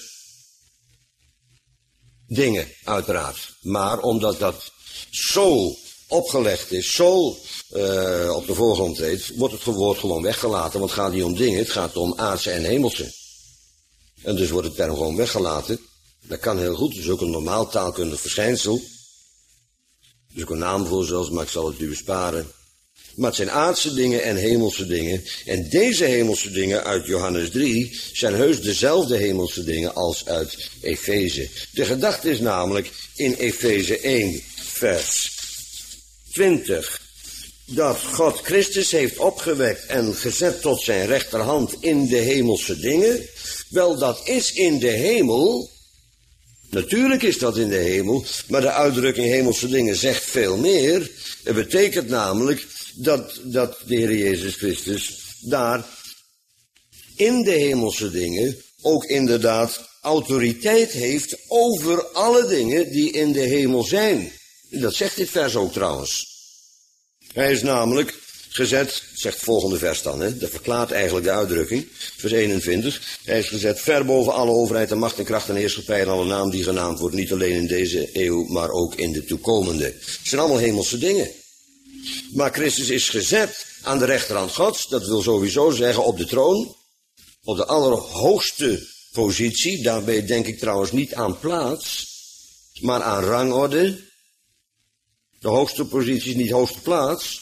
dingen, uiteraard. Maar omdat dat zo opgelegd is, zo op de voorgrond treedt, wordt het woord gewoon weggelaten. Want het gaat niet om dingen, het gaat om aardse en hemelse. En dus wordt de term gewoon weggelaten. Dat kan heel goed, het is ook een normaal taalkundig verschijnsel. Er is ook een naam voor zelfs, maar ik zal het u besparen. Maar het zijn aardse dingen en hemelse dingen. En deze hemelse dingen uit Johannes 3 zijn heus dezelfde hemelse dingen als uit Efeze. De gedachte is namelijk in Efeze 1 vers 20... dat God Christus heeft opgewekt en gezet tot zijn rechterhand in de hemelse dingen. Wel, dat is in de hemel, Natuurlijk is dat in de hemel, maar de uitdrukking hemelse dingen zegt veel meer. Het betekent namelijk dat de Heer Jezus Christus daar in de hemelse dingen ook inderdaad autoriteit heeft over alle dingen die in de hemel zijn. Dat zegt dit vers ook trouwens. Hij is namelijk gezet, zegt het volgende vers dan, dat verklaart eigenlijk de uitdrukking, vers 21. Hij is gezet ver boven alle overheid en macht en kracht en heerschappij en alle naam die genaamd wordt, niet alleen in deze eeuw, maar ook in de toekomende. Het zijn allemaal hemelse dingen. Maar Christus is gezet aan de rechterhand Gods, dat wil sowieso zeggen op de troon, op de allerhoogste positie, daarbij denk ik trouwens niet aan plaats, maar aan rangorde. De hoogste positie is niet hoogste plaats,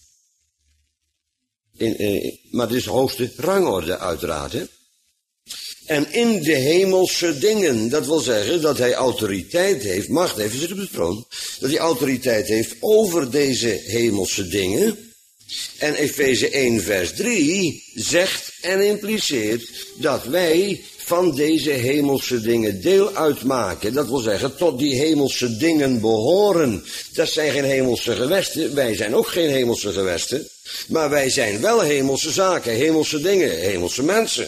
maar het is hoogste rangorde uiteraard. Hè? En in de hemelse dingen, dat wil zeggen dat hij autoriteit heeft, macht heeft, hij zit op de troon, dat hij autoriteit heeft over deze hemelse dingen. En Efeze 1 vers 3 zegt en impliceert dat wij van deze hemelse dingen deel uitmaken. Dat wil zeggen, tot die hemelse dingen behoren. Dat zijn geen hemelse gewesten, wij zijn ook geen hemelse gewesten. Maar wij zijn wel hemelse zaken, hemelse dingen, hemelse mensen.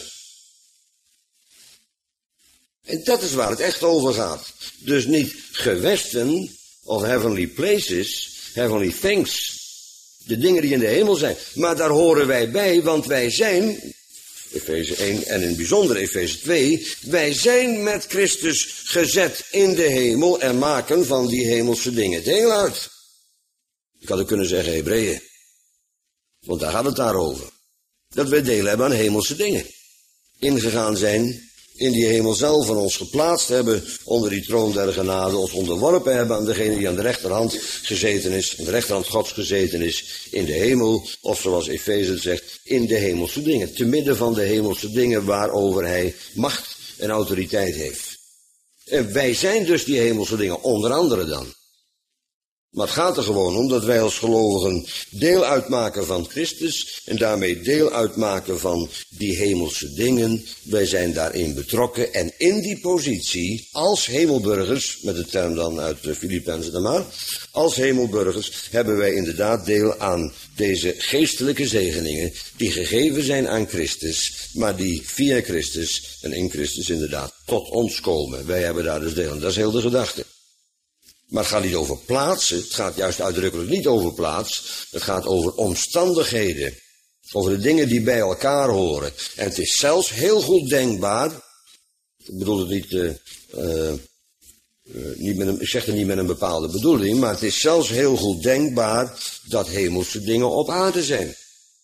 En dat is waar het echt over gaat. Dus niet gewesten of heavenly places, heavenly things. De dingen die in de hemel zijn. Maar daar horen wij bij, want wij zijn, Efeze 1 en in het bijzonder Efeze 2, wij zijn met Christus gezet in de hemel en maken van die hemelse dingen deel uit. Ik had ook kunnen zeggen Hebreeën. Want daar gaat het daarover. Dat wij deel hebben aan hemelse dingen. Ingegaan zijn in die hemel zelf van ons geplaatst hebben onder die troon der genade, ons onderworpen hebben aan degene die aan de rechterhand gezeten is, aan de rechterhand Gods gezeten is in de hemel, of zoals Efeze het zegt, in de hemelse dingen, te midden van de hemelse dingen waarover hij macht en autoriteit heeft. En wij zijn dus die hemelse dingen, onder andere dan. Maar het gaat er gewoon om dat wij als gelovigen deel uitmaken van Christus en daarmee deel uitmaken van die hemelse dingen. Wij zijn daarin betrokken en in die positie als hemelburgers, met de term dan uit Filippenzen dan maar, als hemelburgers hebben wij inderdaad deel aan deze geestelijke zegeningen die gegeven zijn aan Christus, maar die via Christus en in Christus inderdaad tot ons komen. Wij hebben daar dus deel aan. Dat is heel de gedachte. Maar het gaat niet over plaatsen, het gaat juist uitdrukkelijk niet over plaats, het gaat over omstandigheden, over de dingen die bij elkaar horen. En het is zelfs heel goed denkbaar, ik bedoel het ik zeg het niet met een bepaalde bedoeling, maar het is zelfs heel goed denkbaar dat hemelse dingen op aarde zijn.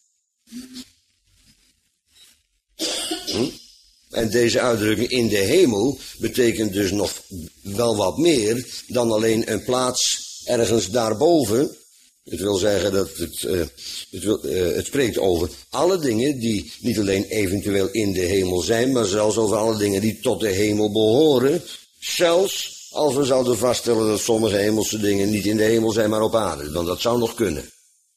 En deze uitdrukking in de hemel betekent dus nog wel wat meer dan alleen een plaats ergens daarboven. Het wil zeggen dat het spreekt over alle dingen die niet alleen eventueel in de hemel zijn, maar zelfs over alle dingen die tot de hemel behoren. Zelfs als we zouden vaststellen dat sommige hemelse dingen niet in de hemel zijn, maar op aarde. Want dat zou nog kunnen.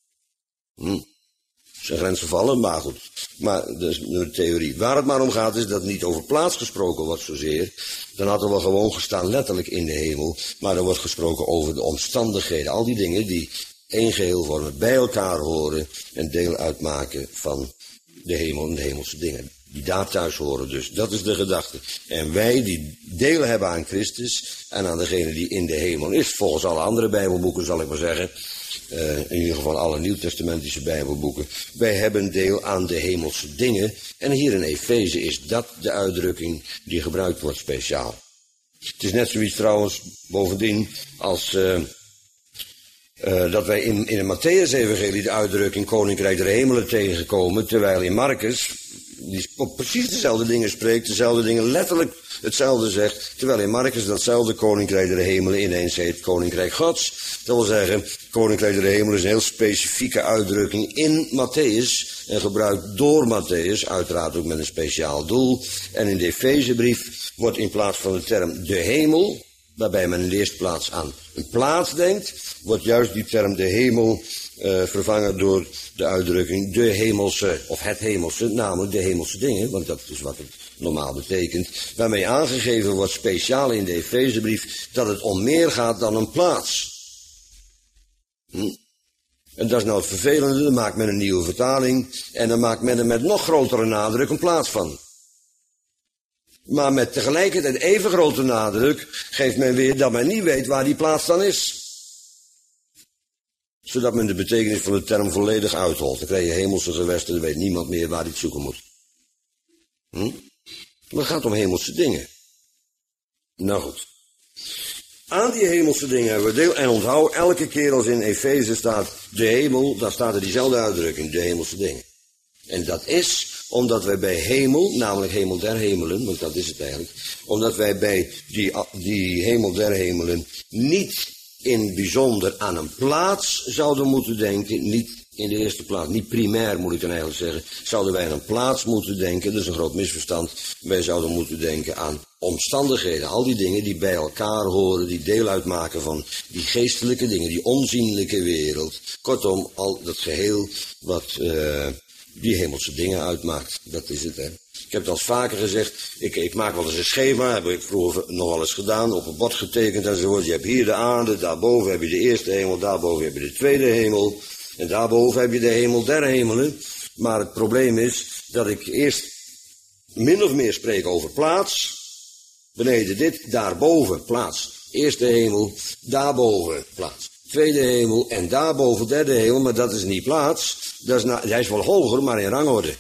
Zijn grenzen vallen, maar goed. Maar dat is een theorie. Waar het maar om gaat is dat niet over plaats gesproken wordt zozeer. Dan had er wel gewoon gestaan letterlijk in de hemel. Maar er wordt gesproken over de omstandigheden. Al die dingen die één geheel vormen, bij elkaar horen en deel uitmaken van de hemel en de hemelse dingen. Die daar thuis horen dus. Dat is de gedachte. En wij die deel hebben aan Christus en aan degene die in de hemel is, volgens alle andere Bijbelboeken zal ik maar zeggen, in ieder geval alle nieuwtestamentische Bijbelboeken, wij hebben deel aan de hemelse dingen. En hier in Efeze is dat de uitdrukking die gebruikt wordt speciaal. Het is net zoiets trouwens, bovendien, als dat wij in het Mattheüs-evangelie de uitdrukking Koninkrijk der Hemelen tegenkomen, terwijl in Marcus, die op precies dezelfde dingen spreekt, dezelfde dingen letterlijk hetzelfde zegt, terwijl in Marcus datzelfde Koninkrijk der Hemelen ineens heet Koninkrijk Gods. Dat wil zeggen, Koninkrijk der Hemelen is een heel specifieke uitdrukking in Matthäus en gebruikt door Matthäus, uiteraard ook met een speciaal doel. En in de Efezebrief wordt in plaats van de term de hemel, waarbij men in de eerste plaats aan een plaats denkt, wordt juist die term de hemel vervangen door de uitdrukking de hemelse, of het hemelse, namelijk de hemelse dingen, want dat is wat het normaal betekent, waarmee aangegeven wordt speciaal in de Efezebrief dat het om meer gaat dan een plaats. En dat is nou het vervelende, dan maakt men een nieuwe vertaling en dan maakt men er met nog grotere nadruk een plaats van. Maar met tegelijkertijd even grote nadruk geeft men weer dat men niet weet waar die plaats dan is. Zodat men de betekenis van de term volledig uitholt. Dan krijg je hemelse gewesten, dan weet niemand meer waar hij het zoeken moet. Maar het gaat om hemelse dingen. Nou goed. Aan die hemelse dingen hebben we deel. En onthoud, elke keer als in Efeze staat de hemel, dan staat er diezelfde uitdrukking, de hemelse dingen. En dat is omdat wij bij hemel, namelijk hemel der hemelen, want dat is het eigenlijk, omdat wij bij die hemel der hemelen niet in bijzonder aan een plaats zouden moeten denken, niet in de eerste plaats, niet primair moet ik dan eigenlijk zeggen, zouden wij aan een plaats moeten denken, dat is een groot misverstand, wij zouden moeten denken aan omstandigheden, al die dingen die bij elkaar horen, die deel uitmaken van die geestelijke dingen, die onzienlijke wereld, kortom, al dat geheel wat die hemelse dingen uitmaakt, dat is het, hè. Ik heb het al vaker gezegd, ik maak wel eens een schema, heb ik vroeger nog wel eens gedaan, op een bord getekend enzovoort. Je hebt hier de aarde, daarboven heb je de eerste hemel, daarboven heb je de tweede hemel, en daarboven heb je de hemel der hemelen. Maar het probleem is dat ik eerst min of meer spreek over plaats, beneden dit, daarboven plaats. Eerste hemel, daarboven plaats. Tweede hemel en daarboven derde hemel, maar dat is niet plaats. Hij is wel hoger, maar in rangorde.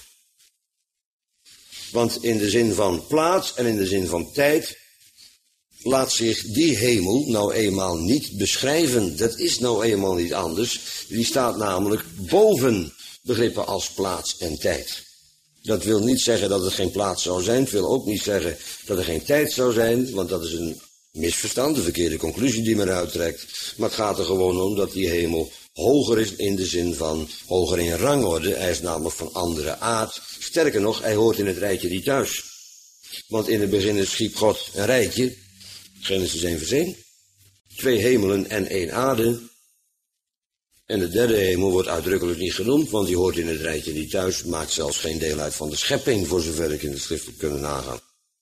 Want in de zin van plaats en in de zin van tijd laat zich die hemel nou eenmaal niet beschrijven. Dat is nou eenmaal niet anders. Die staat namelijk boven begrippen als plaats en tijd. Dat wil niet zeggen dat het geen plaats zou zijn. Het wil ook niet zeggen dat er geen tijd zou zijn, want dat is een misverstand, de verkeerde conclusie die men uittrekt. Maar het gaat er gewoon om dat die hemel hoger is in de zin van hoger in rangorde. Hij is namelijk van andere aard. Sterker nog, hij hoort in het rijtje niet thuis. Want in het begin schiep God een rijtje. Genesis 1 vers 1. 2 hemelen en 1 aarde. En de derde hemel wordt uitdrukkelijk niet genoemd, want die hoort in het rijtje niet thuis. Maakt zelfs geen deel uit van de schepping, voor zover ik in de schrift heb kunnen nagaan.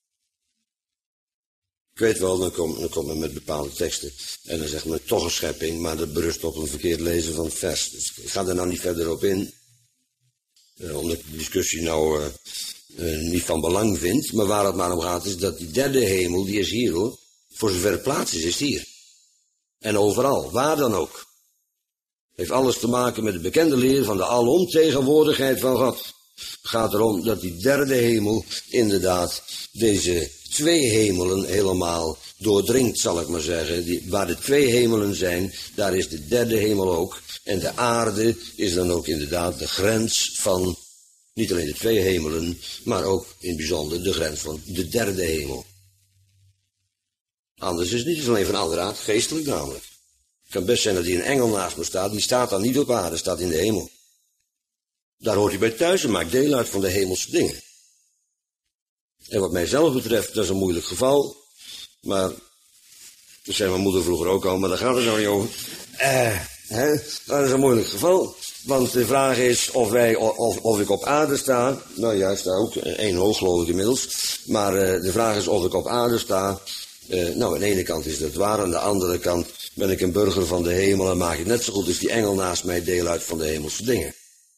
Ik weet wel, dan komt men met bepaalde teksten en dan zegt men toch een schepping, maar dat berust op een verkeerd lezen van het vers. Dus ik ga er nou niet verder op in, omdat ik de discussie nou niet van belang vind. Maar waar het maar om gaat is dat die derde hemel, die is hier hoor. Voor zover het plaats is hier. En overal, waar dan ook. Heeft alles te maken met de bekende leer van de alomtegenwoordigheid van God. Het gaat erom dat die derde hemel inderdaad deze 2 hemelen helemaal doordringt, zal ik maar zeggen. Waar de 2 hemelen zijn, daar is de derde hemel ook. En de aarde is dan ook inderdaad de grens van niet alleen de 2 hemelen, maar ook in het bijzonder de grens van de derde hemel. Anders is het niet alleen van andere aard, geestelijk namelijk. Het kan best zijn dat hier een engel naast me staat, die staat dan niet op aarde, staat in de hemel. Daar hoort hij bij thuis en maakt deel uit van de hemelse dingen. En wat mijzelf betreft, dat is een moeilijk geval. Maar, dat zei mijn moeder vroeger ook al, maar daar gaat het nou niet over. Dat is een moeilijk geval. Want de vraag is of ik op aarde sta. Nou ja, ik sta ook 1 hoog geloof ik inmiddels. Maar de vraag is of ik op aarde sta. Nou, aan de ene kant is dat waar, aan de andere kant ben ik een burger van de hemel en maak ik net zo goed als die engel naast mij deel uit van de hemelse dingen.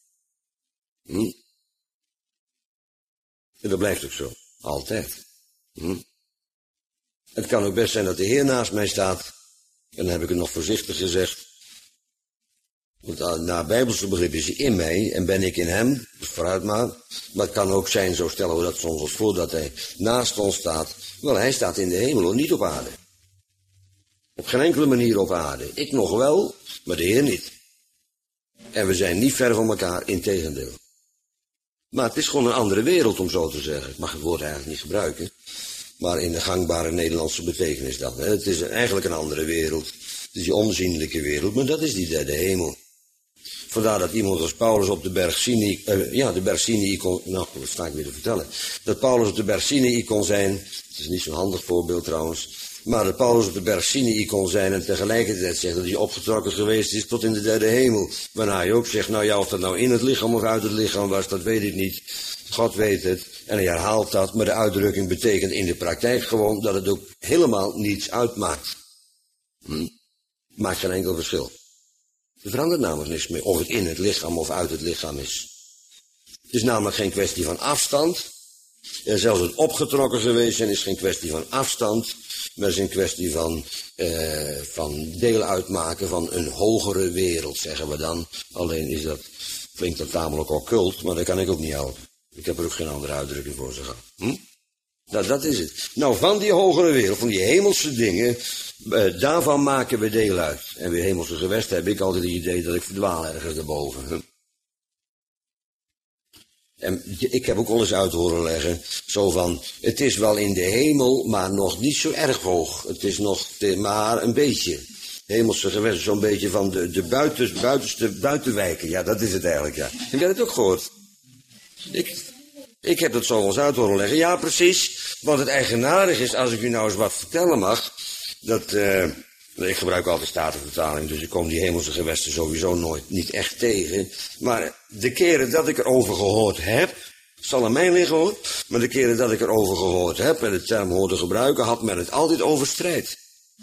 En dat blijft ook zo. Altijd. Het kan ook best zijn dat de Heer naast mij staat. En dan heb ik het nog voorzichtig gezegd. Want naar Bijbelse begrip is hij in mij en ben ik in hem. Dus vooruit maar. Maar het kan ook zijn, zo stellen we dat soms ons voor, dat hij naast ons staat. Wel, hij staat in de hemel, niet op aarde. Op geen enkele manier op aarde. Ik nog wel, maar de Heer niet. En we zijn niet ver van elkaar, integendeel. Maar het is gewoon een andere wereld, om zo te zeggen. Ik mag het woord eigenlijk niet gebruiken. Maar in de gangbare Nederlandse betekenis dan. Hè. Het is eigenlijk een andere wereld. Het is die onzienlijke wereld, maar dat is die derde hemel. Vandaar dat iemand als Paulus op de berg Sinai, de berg Sinai kon, nou, dat sta ik weer te vertellen. Dat Paulus op de berg Sinai kon zijn, het is niet zo'n handig voorbeeld trouwens, Maar dat Paulus op de berg Sinai kon zijn en tegelijkertijd zegt dat hij opgetrokken geweest is tot in de derde hemel. Waarna hij ook zegt, nou ja, of dat nou in het lichaam of uit het lichaam was, dat weet ik niet. God weet het. En hij herhaalt dat, maar de uitdrukking betekent in de praktijk gewoon dat het ook helemaal niets uitmaakt. Maakt geen enkel verschil. Er verandert namelijk niks meer, of het in het lichaam of uit het lichaam is. Het is namelijk geen kwestie van afstand. En zelfs het opgetrokken geweest zijn is geen kwestie van afstand, maar is een kwestie van deel uitmaken van een hogere wereld, zeggen we dan. Alleen klinkt dat tamelijk occult, maar dat kan ik ook niet helpen. Ik heb er ook geen andere uitdrukking voor ze gehad. Nou, dat is het. Nou, van die hogere wereld, van die hemelse dingen, daarvan maken we deel uit. En weer hemelse gewesten heb ik altijd het idee dat ik verdwaal ergens daarboven. En ik heb ook al eens uit horen leggen, zo van, het is wel in de hemel, maar nog niet zo erg hoog. Het is nog maar een beetje. Hemelse gewesten, zo'n beetje van de buitenste buitenwijken. Ja, dat is het eigenlijk, ja. Heb jij dat ook gehoord? Ik heb dat zo wel eens uit horen leggen. Ja, precies. Want het eigenaardig is, als ik u nou eens wat vertellen mag, dat... Ik gebruik altijd Statenvertaling, dus ik kom die hemelse gewesten sowieso niet echt tegen. Maar de keren dat ik erover gehoord heb, het zal aan mij liggen hoor, maar de keren dat ik erover gehoord heb en de term hoorde gebruiken, had men het altijd over strijd.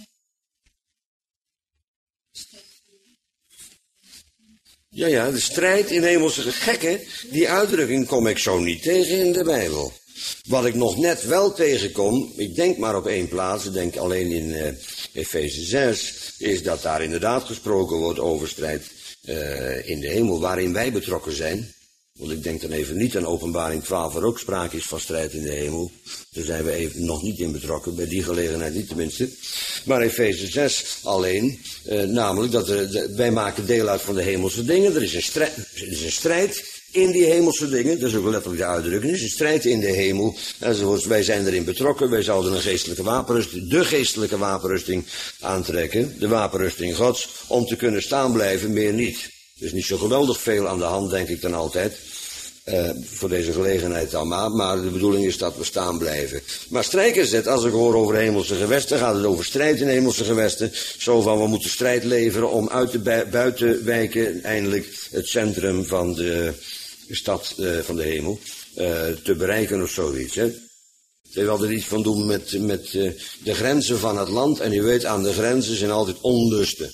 Ja, de strijd in hemelse gekken, die uitdrukking kom ik zo niet tegen in de Bijbel. Wat ik nog net wel tegenkom, ik denk maar op één plaats, ik denk alleen in Efeze 6, is dat daar inderdaad gesproken wordt over strijd in de hemel, waarin wij betrokken zijn. Want ik denk dan even niet aan Openbaring 12, waar ook sprake is van strijd in de hemel. Daar zijn we even nog niet in betrokken, bij die gelegenheid niet tenminste. Maar Efeze 6 alleen, namelijk dat wij maken deel uit van de hemelse dingen. Er is een strijd in die hemelse dingen, dat is ook letterlijk de uitdrukking, is een strijd in de hemel, enzovoorts. Wij zijn erin betrokken, wij zouden de geestelijke wapenrusting aantrekken, de wapenrusting Gods, om te kunnen staan blijven, meer niet. Er is niet zo geweldig veel aan de hand, denk ik dan altijd, voor deze gelegenheid dan maar de bedoeling is dat we staan blijven. Maar strijkerzet, als ik hoor over hemelse gewesten, gaat het over strijd in hemelse gewesten, zo van we moeten strijd leveren om uit de buitenwijken eindelijk het centrum van de stad van de hemel te bereiken of zoiets. Hè. Ze wil er iets van doen met de grenzen van het land. En u weet, aan de grenzen zijn altijd onlusten.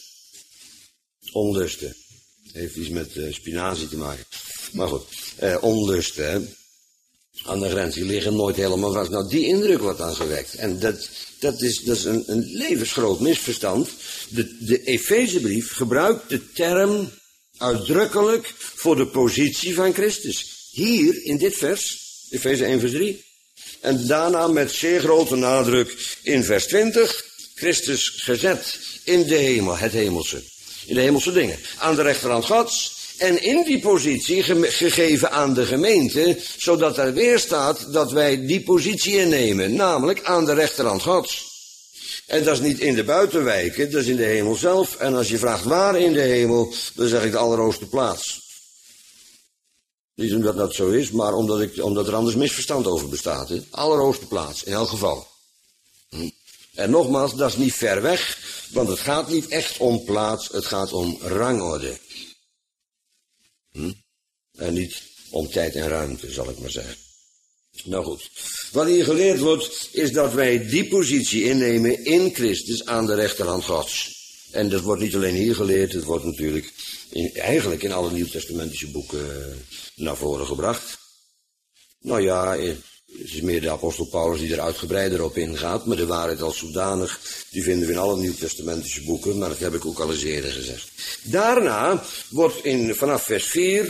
Onlusten. Heeft iets met spinazie te maken. Maar goed, onlusten, hè. Aan de grens, die liggen nooit helemaal vast. Nou, die indruk wordt dan gewekt. En dat is een levensgroot misverstand. De Efezebrief gebruikt de term uitdrukkelijk voor de positie van Christus. Hier, in dit vers, Efeze 1 vers 3. En daarna met zeer grote nadruk in vers 20, Christus gezet in de hemel, het hemelse. In de hemelse dingen. Aan de rechterhand Gods. En in die positie gegeven aan de gemeente, zodat er weer staat dat wij die positie innemen. Namelijk aan de rechterhand Gods. En dat is niet in de buitenwijken, dat is in de hemel zelf. En als je vraagt waar in de hemel, dan zeg ik de allerhoogste plaats. Niet omdat dat zo is, maar omdat er anders misverstand over bestaat. Hè? Allerhoogste plaats, in elk geval. En nogmaals, dat is niet ver weg, want het gaat niet echt om plaats, het gaat om rangorde. En niet om tijd en ruimte, zal ik maar zeggen. Nou goed, wat hier geleerd wordt, is dat wij die positie innemen in Christus aan de rechterhand Gods. En dat wordt niet alleen hier geleerd, het wordt natuurlijk eigenlijk in alle Nieuwtestamentische boeken naar voren gebracht. Nou ja, het is meer de apostel Paulus die er uitgebreider op ingaat, maar de waarheid als zodanig, die vinden we in alle Nieuwtestamentische boeken, maar dat heb ik ook al eens eerder gezegd. Daarna wordt vanaf vers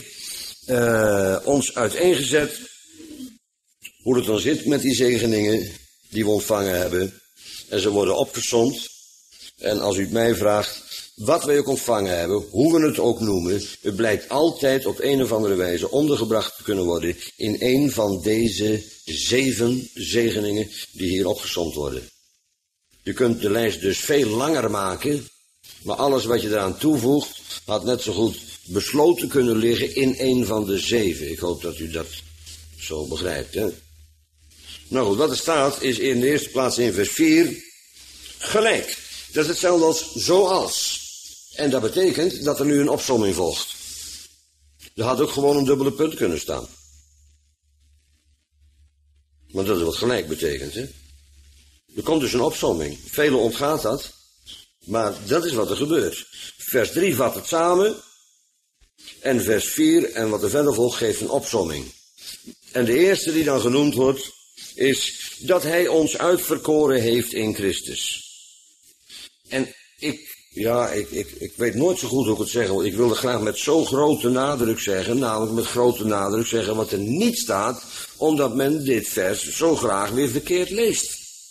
4 ons uiteengezet hoe het dan zit met die zegeningen die we ontvangen hebben. En ze worden opgesomd. En als u het mij vraagt, wat wij ook ontvangen hebben, hoe we het ook noemen, het blijkt altijd op een of andere wijze ondergebracht te kunnen worden in een van deze 7 zegeningen die hier opgesomd worden. Je kunt de lijst dus veel langer maken, maar alles wat je eraan toevoegt, had net zo goed besloten kunnen liggen in een van de 7. Ik hoop dat u dat zo begrijpt, hè. Nou goed, wat er staat is in de eerste plaats in vers 4, gelijk. Dat is hetzelfde als zoals. En dat betekent dat er nu een opsomming volgt. Er had ook gewoon een dubbele punt kunnen staan. Maar dat is wat gelijk betekent, hè. Er komt dus een opsomming. Velen ontgaat dat. Maar dat is wat er gebeurt. Vers 3 vat het samen. En vers 4 en wat er verder volgt geeft een opsomming. En de eerste die dan genoemd wordt, is dat hij ons uitverkoren heeft in Christus. En ik weet nooit zo goed hoe ik het zeg, want ik wilde graag met zo'n grote nadruk zeggen, namelijk met grote nadruk zeggen wat er niet staat, omdat men dit vers zo graag weer verkeerd leest.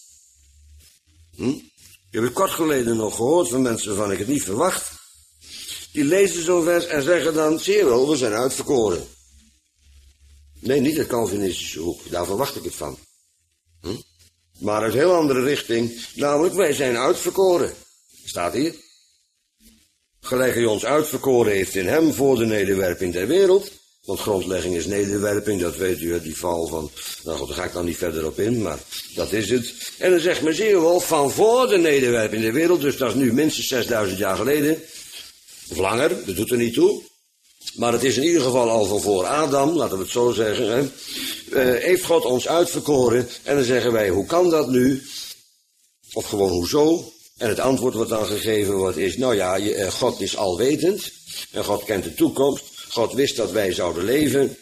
Ik heb het kort geleden nog gehoord van mensen waarvan ik het niet verwacht. Die lezen zo'n vers en zeggen dan, zie je wel, we zijn uitverkoren. Nee, niet de Calvinistische hoek, daar verwacht ik het van. Maar uit een heel andere richting, namelijk wij zijn uitverkoren. Staat hier. Gelijk hij ons uitverkoren heeft in hem voor de nederwerping der wereld. Want grondlegging is nederwerping, dat weet u uit die val van... Nou goed, daar ga ik dan niet verder op in, maar dat is het. En dan zegt men, zie je wel, van voor de nederwerping der wereld. Dus dat is nu minstens 6000 jaar geleden. Of langer, dat doet er niet toe. Maar het is in ieder geval al van voor Adam, laten we het zo zeggen. Hè. Heeft God ons uitverkoren. En dan zeggen wij, hoe kan dat nu? Of gewoon, hoezo? En het antwoord wat dan gegeven wordt is, nou ja, God is alwetend. En God kent de toekomst. God wist dat wij zouden leven.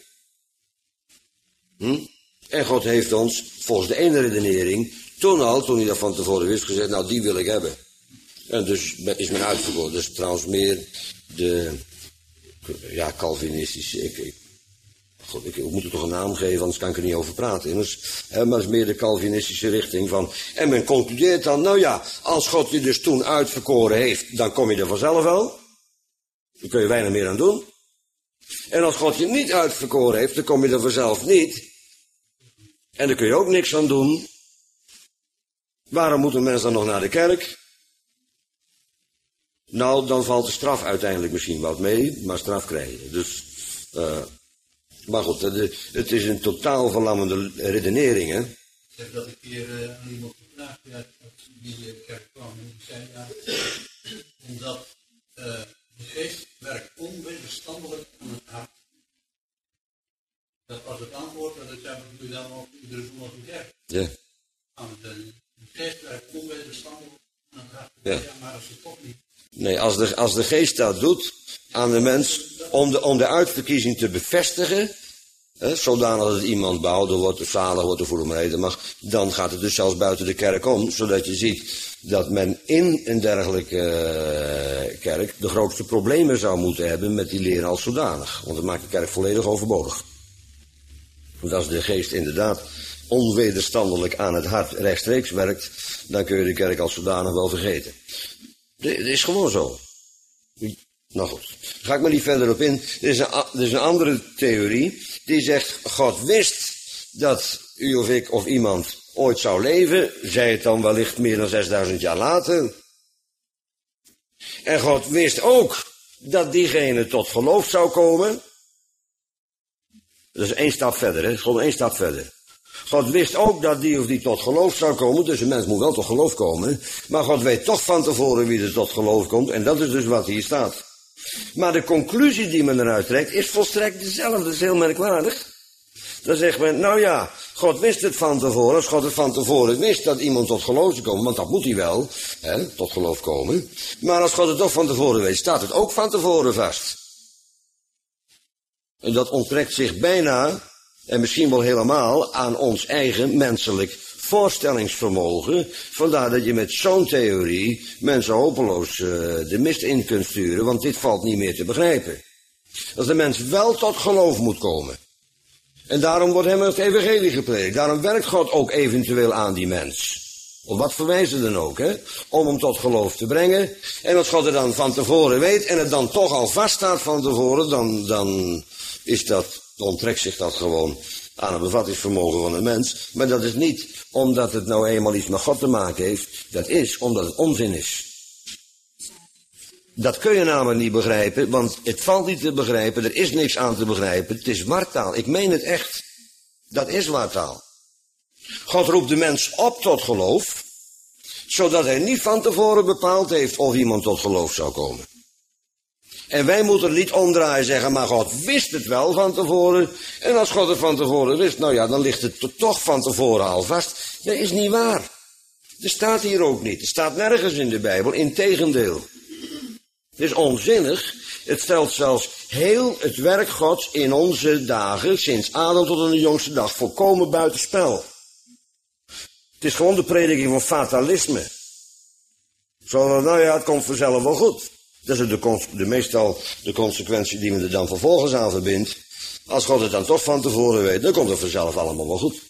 En God heeft ons, volgens de ene redenering, toen hij dat van tevoren wist, gezegd, nou die wil ik hebben. En dus is men uitverkoren. Dus trouwens meer de, Calvinistische, ik moet het toch een naam geven, anders kan ik er niet over praten. Immers, maar het is meer de Calvinistische richting van. En men concludeert dan, nou ja, als God je dus toen uitverkoren heeft, dan kom je er vanzelf wel. Dan kun je weinig meer aan doen. En als God je niet uitverkoren heeft, dan kom je er vanzelf niet. En daar kun je ook niks aan doen. Waarom moet een mens dan nog naar de kerk? Nou, dan valt de straf uiteindelijk misschien wat mee, maar straf krijg je. Dus, maar goed, het is een totaal verlammende redenering, hè. Ik heb dat een keer aan iemand gevraagd, die kerk kwam, en die zei, omdat de geest werkt onwederstandelijk aan het hart. Dat was het antwoord, en dat hebben we dan ook iedere zondag in kerk. Ja. De geest werkt onwederstandelijk aan het hart. Ja. Ja, maar als het toch niet. Nee, als de geest dat doet aan de mens, om de uitverkiezing te bevestigen, zodanig dat het iemand behouden wordt, of zalig wordt, of hoe het maar heten mag, dan gaat het dus zelfs buiten de kerk om, zodat je ziet dat men in een dergelijke kerk de grootste problemen zou moeten hebben met die leren als zodanig. Want dat maakt de kerk volledig overbodig. Want als de geest inderdaad onwederstandelijk aan het hart rechtstreeks werkt, dan kun je de kerk als zodanig wel vergeten. Het is gewoon zo. Nou goed, daar ga ik maar niet verder op in. Er is een andere theorie die zegt, God wist dat u of ik of iemand ooit zou leven, zij het dan wellicht meer dan 6000 jaar later. En God wist ook dat diegene tot geloof zou komen. Dat is 1 stap verder, hè? Gewoon 1 stap verder. God wist ook dat die of die tot geloof zou komen, dus een mens moet wel tot geloof komen. Maar God weet toch van tevoren wie er tot geloof komt, en dat is dus wat hier staat. Maar de conclusie die men eruit trekt is volstrekt dezelfde, dat is heel merkwaardig. Dan zegt men, nou ja, God wist het van tevoren, als God het van tevoren wist dat iemand tot geloof zou komen, want dat moet hij wel, tot geloof komen. Maar als God het toch van tevoren weet, staat het ook van tevoren vast. En dat onttrekt zich bijna, en misschien wel helemaal, aan ons eigen menselijk voorstellingsvermogen. Vandaar dat je met zo'n theorie mensen hopeloos de mist in kunt sturen, want dit valt niet meer te begrijpen. Dat de mens wel tot geloof moet komen. En daarom wordt hem het evangelie gepredikt. Daarom werkt God ook eventueel aan die mens. Op wat verwijzen dan ook, hè? Om hem tot geloof te brengen. En als God het dan van tevoren weet en het dan toch al vaststaat van tevoren, dan is dat, onttrekt zich dat gewoon aan het bevattingsvermogen van een mens. Maar dat is niet omdat het nou eenmaal iets met God te maken heeft. Dat is omdat het onzin is. Dat kun je namelijk niet begrijpen, want het valt niet te begrijpen, er is niks aan te begrijpen. Het is wartaal, ik meen het echt. Dat is wartaal. God roept de mens op tot geloof. zodat hij niet van tevoren bepaald heeft of iemand tot geloof zou komen. En wij moeten er niet omdraaien en zeggen, maar God wist het wel van tevoren. En als God het van tevoren wist, nou ja, dan ligt het toch van tevoren al vast. Dat is niet waar. Er staat hier ook niet. Er staat nergens in de Bijbel, integendeel. Het is onzinnig. Het stelt zelfs heel het werk Gods in onze dagen, sinds Adam tot aan de jongste dag, volkomen buitenspel. Het is gewoon de prediking van fatalisme. Zo, nou ja, het komt vanzelf wel goed. Dat is meestal de consequentie die men er dan vervolgens aan verbindt. Als God het dan toch van tevoren weet, dan komt het vanzelf allemaal wel goed.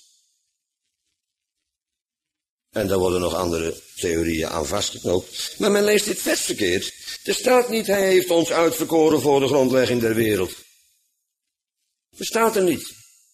En daar worden nog andere theorieën aan vastgeknoopt. Maar men leest dit vers verkeerd. Er staat niet, hij heeft ons uitverkoren voor de grondlegging der wereld. Dat staat er niet.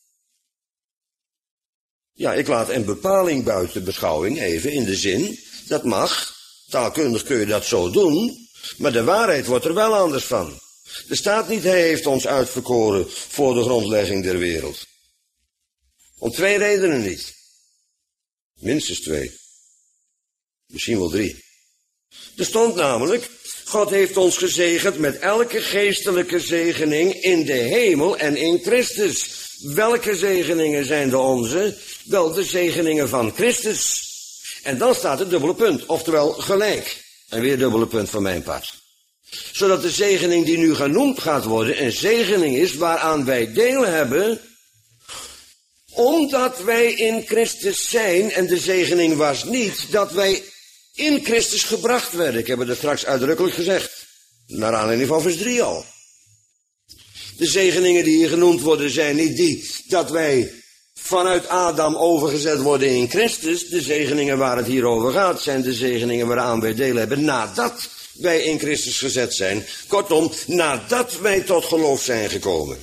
Ja, ik laat een bepaling buiten beschouwing even in de zin, dat mag, taalkundig kun je dat zo doen, maar de waarheid wordt er wel anders van. Er staat niet, hij heeft ons uitverkoren voor de grondlegging der wereld. Om 2 redenen niet. Minstens 2. Misschien wel 3. Er stond namelijk, God heeft ons gezegend met elke geestelijke zegening in de hemel en in Christus. Welke zegeningen zijn de onze? Wel de zegeningen van Christus. En dan staat het dubbele punt, oftewel gelijk. En weer dubbele punt van mijn part. Zodat de zegening die nu genoemd gaat worden een zegening is waaraan wij deel hebben, omdat wij in Christus zijn. En de zegening was niet dat wij in Christus gebracht werden. Ik heb het er straks uitdrukkelijk gezegd. Naar aanleiding van vers 3 al. De zegeningen die hier genoemd worden zijn niet die dat wij vanuit Adam overgezet worden in Christus. De zegeningen waar het hier over gaat zijn de zegeningen waaraan wij deel hebben nadat wij in Christus gezet zijn. Kortom, nadat wij tot geloof zijn gekomen.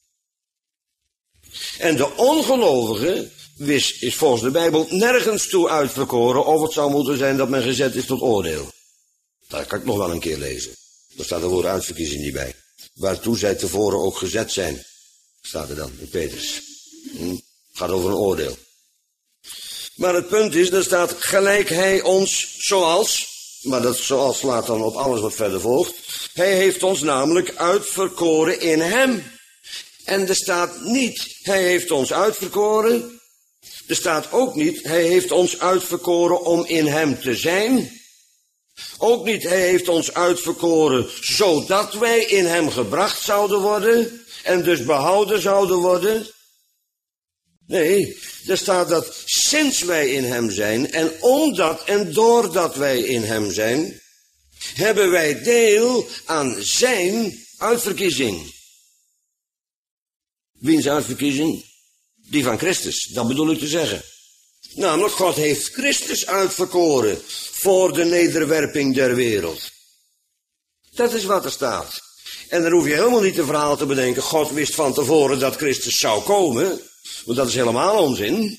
En de ongelovige is volgens de Bijbel nergens toe uitverkoren of het zou moeten zijn dat men gezet is tot oordeel. Dat kan ik nog wel een keer lezen. Daar staat er woord uitverkiezing niet bij. Waartoe zij tevoren ook gezet zijn. Staat er dan in Petrus. Gaat over een oordeel. Maar het punt is, er staat gelijk hij ons zoals, maar dat zoals slaat dan op alles wat verder volgt. Hij heeft ons namelijk uitverkoren in hem. En er staat niet, hij heeft ons uitverkoren. Er staat ook niet, hij heeft ons uitverkoren om in hem te zijn. Ook niet, hij heeft ons uitverkoren zodat wij in hem gebracht zouden worden en dus behouden zouden worden. Nee, er staat dat sinds wij in hem zijn en omdat en doordat wij in hem zijn, hebben wij deel aan zijn uitverkiezing. Wiens uitverkiezing? Die van Christus, dat bedoel ik te zeggen. Namelijk, God heeft Christus uitverkoren voor de nederwerping der wereld. Dat is wat er staat. En dan hoef je helemaal niet een verhaal te bedenken, God wist van tevoren dat Christus zou komen, want dat is helemaal onzin.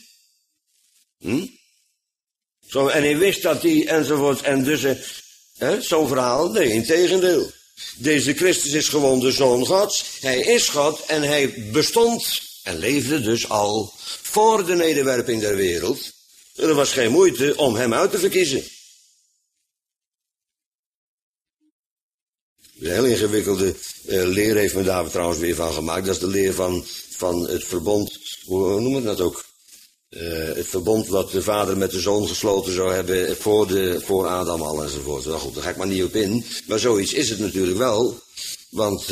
Zo, en hij wist dat hij enzovoort en dus, zo'n verhaal, nee, integendeel. Deze Christus is gewoon de Zoon Gods, hij is God en hij bestond en leefde dus al voor de nederwerping der wereld. En er was geen moeite om hem uit te verkiezen. Een heel ingewikkelde leer heeft men daar trouwens weer van gemaakt. Dat is de leer van het verbond, hoe noemen we dat ook? Het verbond wat de vader met de zoon gesloten zou hebben voor Adam al enzovoort. Nou goed, daar ga ik maar niet op in. Maar zoiets is het natuurlijk wel. Want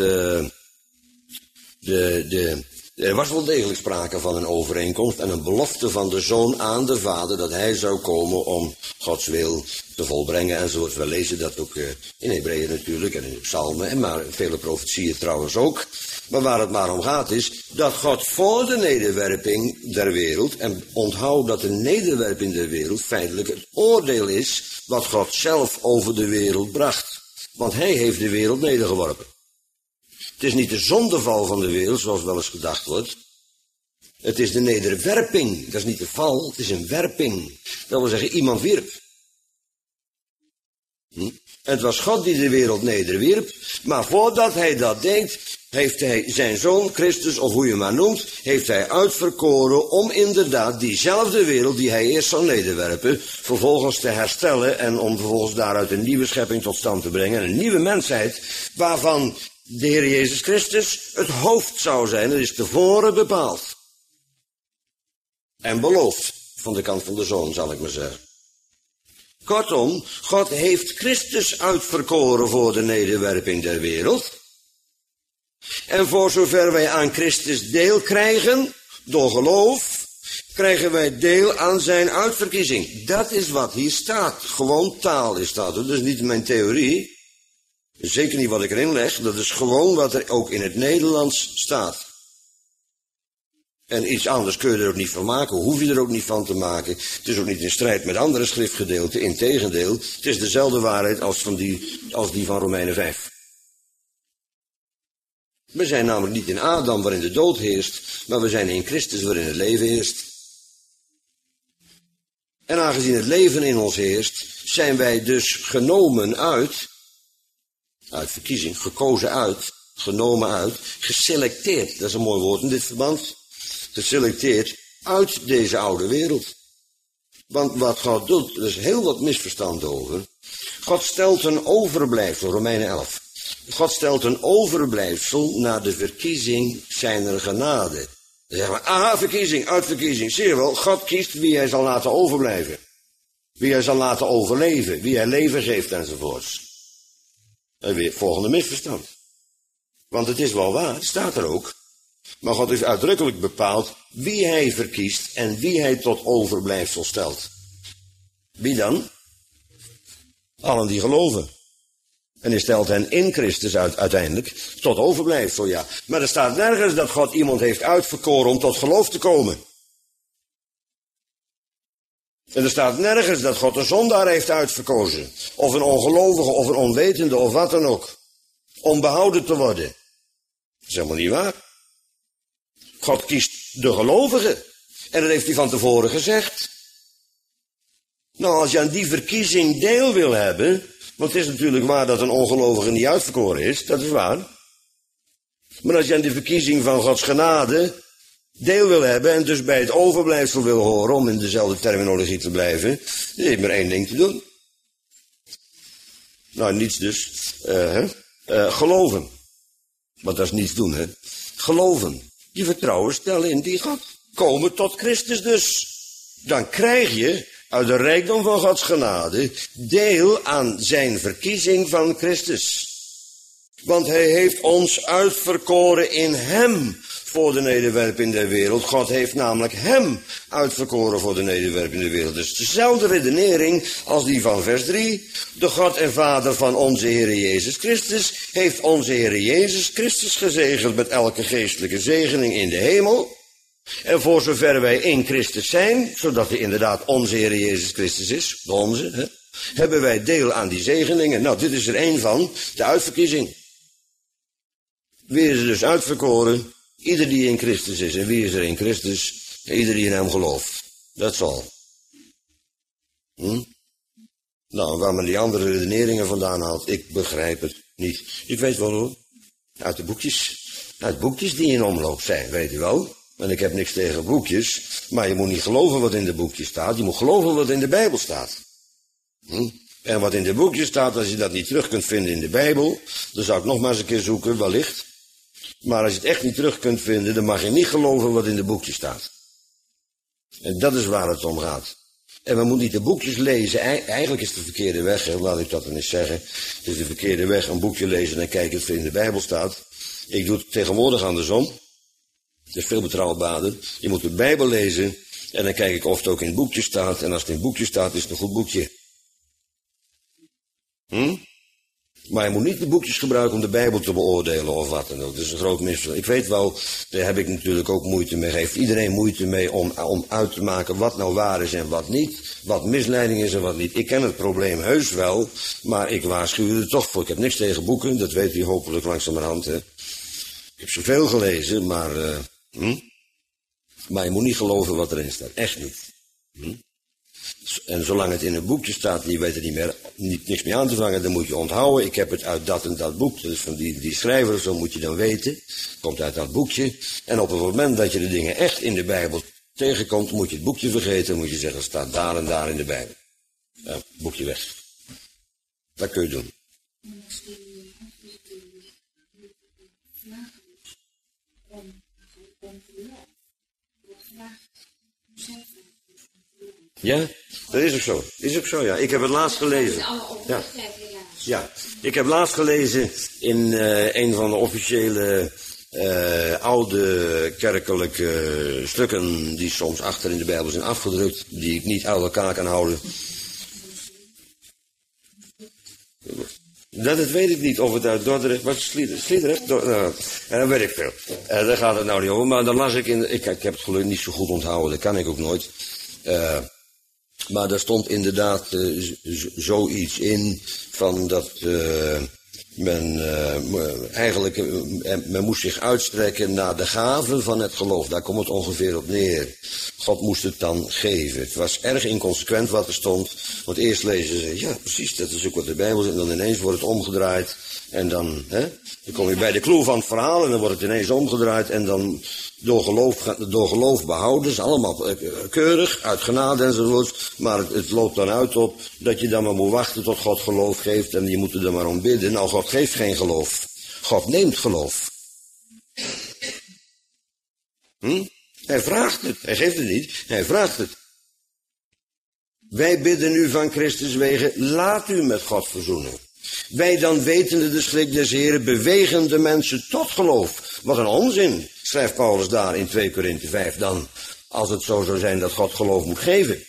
er was wel degelijk sprake van een overeenkomst en een belofte van de zoon aan de vader dat hij zou komen om Gods wil te volbrengen enzovoort. We lezen dat ook in Hebreeën natuurlijk en in de psalmen en maar vele profetieën trouwens ook. Maar waar het maar om gaat is dat God voor de nederwerping der wereld, en onthoud dat de nederwerping der wereld feitelijk het oordeel is wat God zelf over de wereld bracht. Want hij heeft de wereld nedergeworpen. Het is niet de zondeval van de wereld, zoals wel eens gedacht wordt. Het is de nederwerping. Dat is niet de val, het is een werping. Dat wil zeggen, iemand wierp. En het was God die de wereld nederwierp. Maar voordat hij dat deed, heeft hij zijn zoon, Christus, of hoe je maar noemt, heeft hij uitverkoren om inderdaad diezelfde wereld die hij eerst zou nederwerpen, vervolgens te herstellen en om vervolgens daaruit een nieuwe schepping tot stand te brengen. Een nieuwe mensheid, waarvan de Heer Jezus Christus het hoofd zou zijn. Dat is tevoren bepaald. En beloofd, van de kant van de zoon, zal ik maar zeggen. Kortom, God heeft Christus uitverkoren voor de nederwerping der wereld. En voor zover wij aan Christus deel krijgen, door geloof, krijgen wij deel aan zijn uitverkiezing. Dat is wat hier staat. Gewoon taal is dat. Dat is niet mijn theorie. Zeker niet wat ik erin leg. Dat is gewoon wat er ook in het Nederlands staat. En iets anders kun je er ook niet van maken, hoef je er ook niet van te maken. Het is ook niet in strijd met andere schriftgedeelten, integendeel. Het is dezelfde waarheid als die van Romeinen 5. We zijn namelijk niet in Adam waarin de dood heerst, maar we zijn in Christus waarin het leven heerst. En aangezien het leven in ons heerst, zijn wij dus genomen uit verkiezing, gekozen uit, genomen uit, geselecteerd, dat is een mooi woord in dit verband, geselecteerd uit deze oude wereld. Want wat God doet, er is heel wat misverstand over. God stelt een overblijfsel, Romeinen 11. God stelt een overblijfsel naar de verkiezing zijner genade. Dan zeggen we, aha, verkiezing, uitverkiezing. Zie je wel, God kiest wie hij zal laten overblijven. Wie hij zal laten overleven, wie hij leven geeft enzovoorts. En weer volgende misverstand. Want het is wel waar, het staat er ook. Maar God heeft uitdrukkelijk bepaald wie hij verkiest en wie hij tot overblijfsel stelt. Wie dan? Allen die geloven. En hij stelt hen in Christus uiteindelijk tot overblijfsel, ja. Maar er staat nergens dat God iemand heeft uitverkoren om tot geloof te komen. En er staat nergens dat God een zondaar heeft uitverkozen. Of een ongelovige, of een onwetende, of wat dan ook. Om behouden te worden. Dat is helemaal niet waar. God kiest de gelovige. En dat heeft hij van tevoren gezegd. Nou, als je aan die verkiezing deel wil hebben. Want het is natuurlijk waar dat een ongelovige niet uitverkoren is. Dat is waar. Maar als je aan de verkiezing van Gods genade deel wil hebben. En dus bij het overblijfsel wil horen. Om in dezelfde terminologie te blijven. Dan heeft maar één ding te doen. Nou, niets dus. Geloven. Want dat is niets doen, hè. Geloven. Je vertrouwen stellen in die God. Komen tot Christus dus. Dan krijg je uit de rijkdom van Gods genade deel aan zijn verkiezing van Christus. Want hij heeft ons uitverkoren in hem voor de nederwerping der wereld. God heeft namelijk hem uitverkoren voor de nederwerping der wereld. Dus dezelfde redenering als die van vers 3. De God en Vader van onze Heer Jezus Christus heeft onze Heer Jezus Christus gezegend met elke geestelijke zegening in de hemel. En voor zover wij in Christus zijn, zodat hij inderdaad onze Heer Jezus Christus is, de onze, hebben wij deel aan die zegeningen. Nou, dit is er één van, de uitverkiezing. Wie is er dus uitverkoren? Ieder die in Christus is. En wie is er in Christus? Ieder die in hem gelooft. Dat is al. Nou, waar men die andere redeneringen vandaan haalt, ik begrijp het niet. Ik weet wel hoor. Uit de boekjes. Uit boekjes die in omloop zijn, weet u wel. En ik heb niks tegen boekjes. Maar je moet niet geloven wat in de boekjes staat. Je moet geloven wat in de Bijbel staat. En wat in de boekjes staat, als je dat niet terug kunt vinden in de Bijbel, dan zou ik nog maar eens een keer zoeken, wellicht. Maar als je het echt niet terug kunt vinden, dan mag je niet geloven wat in de boekjes staat. En dat is waar het om gaat. En we moeten niet de boekjes lezen. Eigenlijk is het de verkeerde weg, hè? Laat ik dat dan eens zeggen. Het is de verkeerde weg, een boekje lezen en kijken of het in de Bijbel staat. Ik doe het tegenwoordig andersom. Het is veel betrouwbaarder. Je moet de Bijbel lezen en dan kijk ik of het ook in het boekje staat. En als het in het boekje staat, is het een goed boekje. Maar je moet niet de boekjes gebruiken om de Bijbel te beoordelen of wat dan ook. Dat is een groot misverstand. Ik weet wel, daar heb ik natuurlijk ook moeite mee. Heeft iedereen moeite mee om uit te maken wat nou waar is en wat niet. Wat misleiding is en wat niet. Ik ken het probleem heus wel, maar ik waarschuw er toch voor. Ik heb niks tegen boeken, dat weet u hopelijk langzamerhand. Hè. Ik heb zoveel gelezen, maar je moet niet geloven wat erin staat. Echt niet. En zolang het in een boekje staat en je weet er niks meer aan te vangen, dan moet je onthouden. Ik heb het uit dat en dat boek. Dus van die schrijver of zo moet je dan weten. Komt uit dat boekje. En op het moment dat je de dingen echt in de Bijbel tegenkomt, moet je het boekje vergeten. Moet je zeggen, het staat daar en daar in de Bijbel. Ja, boekje weg. Dat kun je doen. Ja, dat is ook zo. Is ook zo, ja. Ik heb het laatst gelezen. Ja. Ja, ik heb laatst gelezen in een van de officiële oude kerkelijke stukken die soms achter in de Bijbel zijn afgedrukt, die ik niet uit elkaar kan houden. Dat weet ik niet, of het uit Dordrecht was. Sliedrecht? Dat weet ik veel. Daar gaat het nou niet over, maar dan las ik ik heb het gelukkig niet zo goed onthouden, dat kan ik ook nooit. Maar daar stond inderdaad zoiets in van dat men moest zich uitstrekken naar de gaven van het geloof. Daar komt het ongeveer op neer. God moest het dan geven. Het was erg inconsequent wat er stond. Want eerst lezen ze, ja precies, dat is ook wat de Bijbel is. En dan ineens wordt het omgedraaid. En dan kom je bij de clue van het verhaal en dan wordt het ineens omgedraaid. En dan door geloof behouden. Dat is allemaal keurig, uit genade enzovoort. Maar het loopt dan uit op dat je dan maar moet wachten tot God geloof geeft. En je moet er dan maar om bidden. Nou, God geeft geen geloof. God neemt geloof. Hij vraagt het. Hij geeft het niet. Hij vraagt het. Wij bidden u van Christus wegen, laat u met God verzoenen. Wij dan wetende de schrik des Heren bewegen de mensen tot geloof. Wat een onzin, schrijft Paulus daar in 2 Korinthe 5 dan. Als het zo zou zijn dat God geloof moet geven.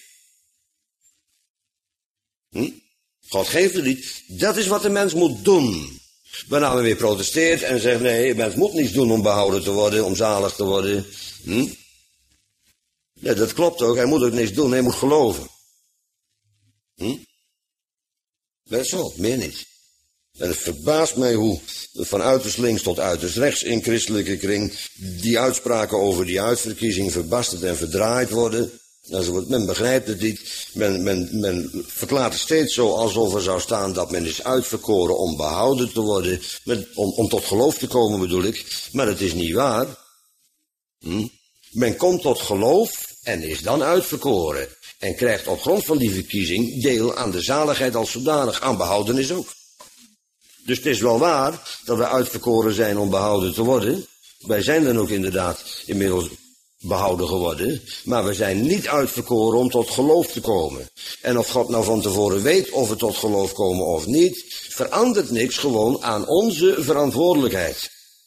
God geeft het niet. Dat is wat de mens moet doen. Waarna men weer protesteert en zegt, nee, de mens moet niets doen om behouden te worden, om zalig te worden. Ja, dat klopt ook. Hij moet ook niks doen, hij moet geloven. Dat is zo, meer niet. En het verbaast mij hoe van uiterst links tot uiterst rechts in christelijke kring die uitspraken over die uitverkiezing verbasterd en verdraaid worden. Men begrijpt het niet. Men verklaart het steeds zo alsof er zou staan dat men is uitverkoren om behouden te worden. Om tot geloof te komen bedoel ik. Maar dat is niet waar. Men komt tot geloof en is dan uitverkoren. En krijgt op grond van die verkiezing deel aan de zaligheid als zodanig, aan behoudenis ook. Dus het is wel waar dat we uitverkoren zijn om behouden te worden. Wij zijn dan ook inderdaad inmiddels behouden geworden. Maar we zijn niet uitverkoren om tot geloof te komen. En of God nou van tevoren weet of we tot geloof komen of niet, verandert niks gewoon aan onze verantwoordelijkheid.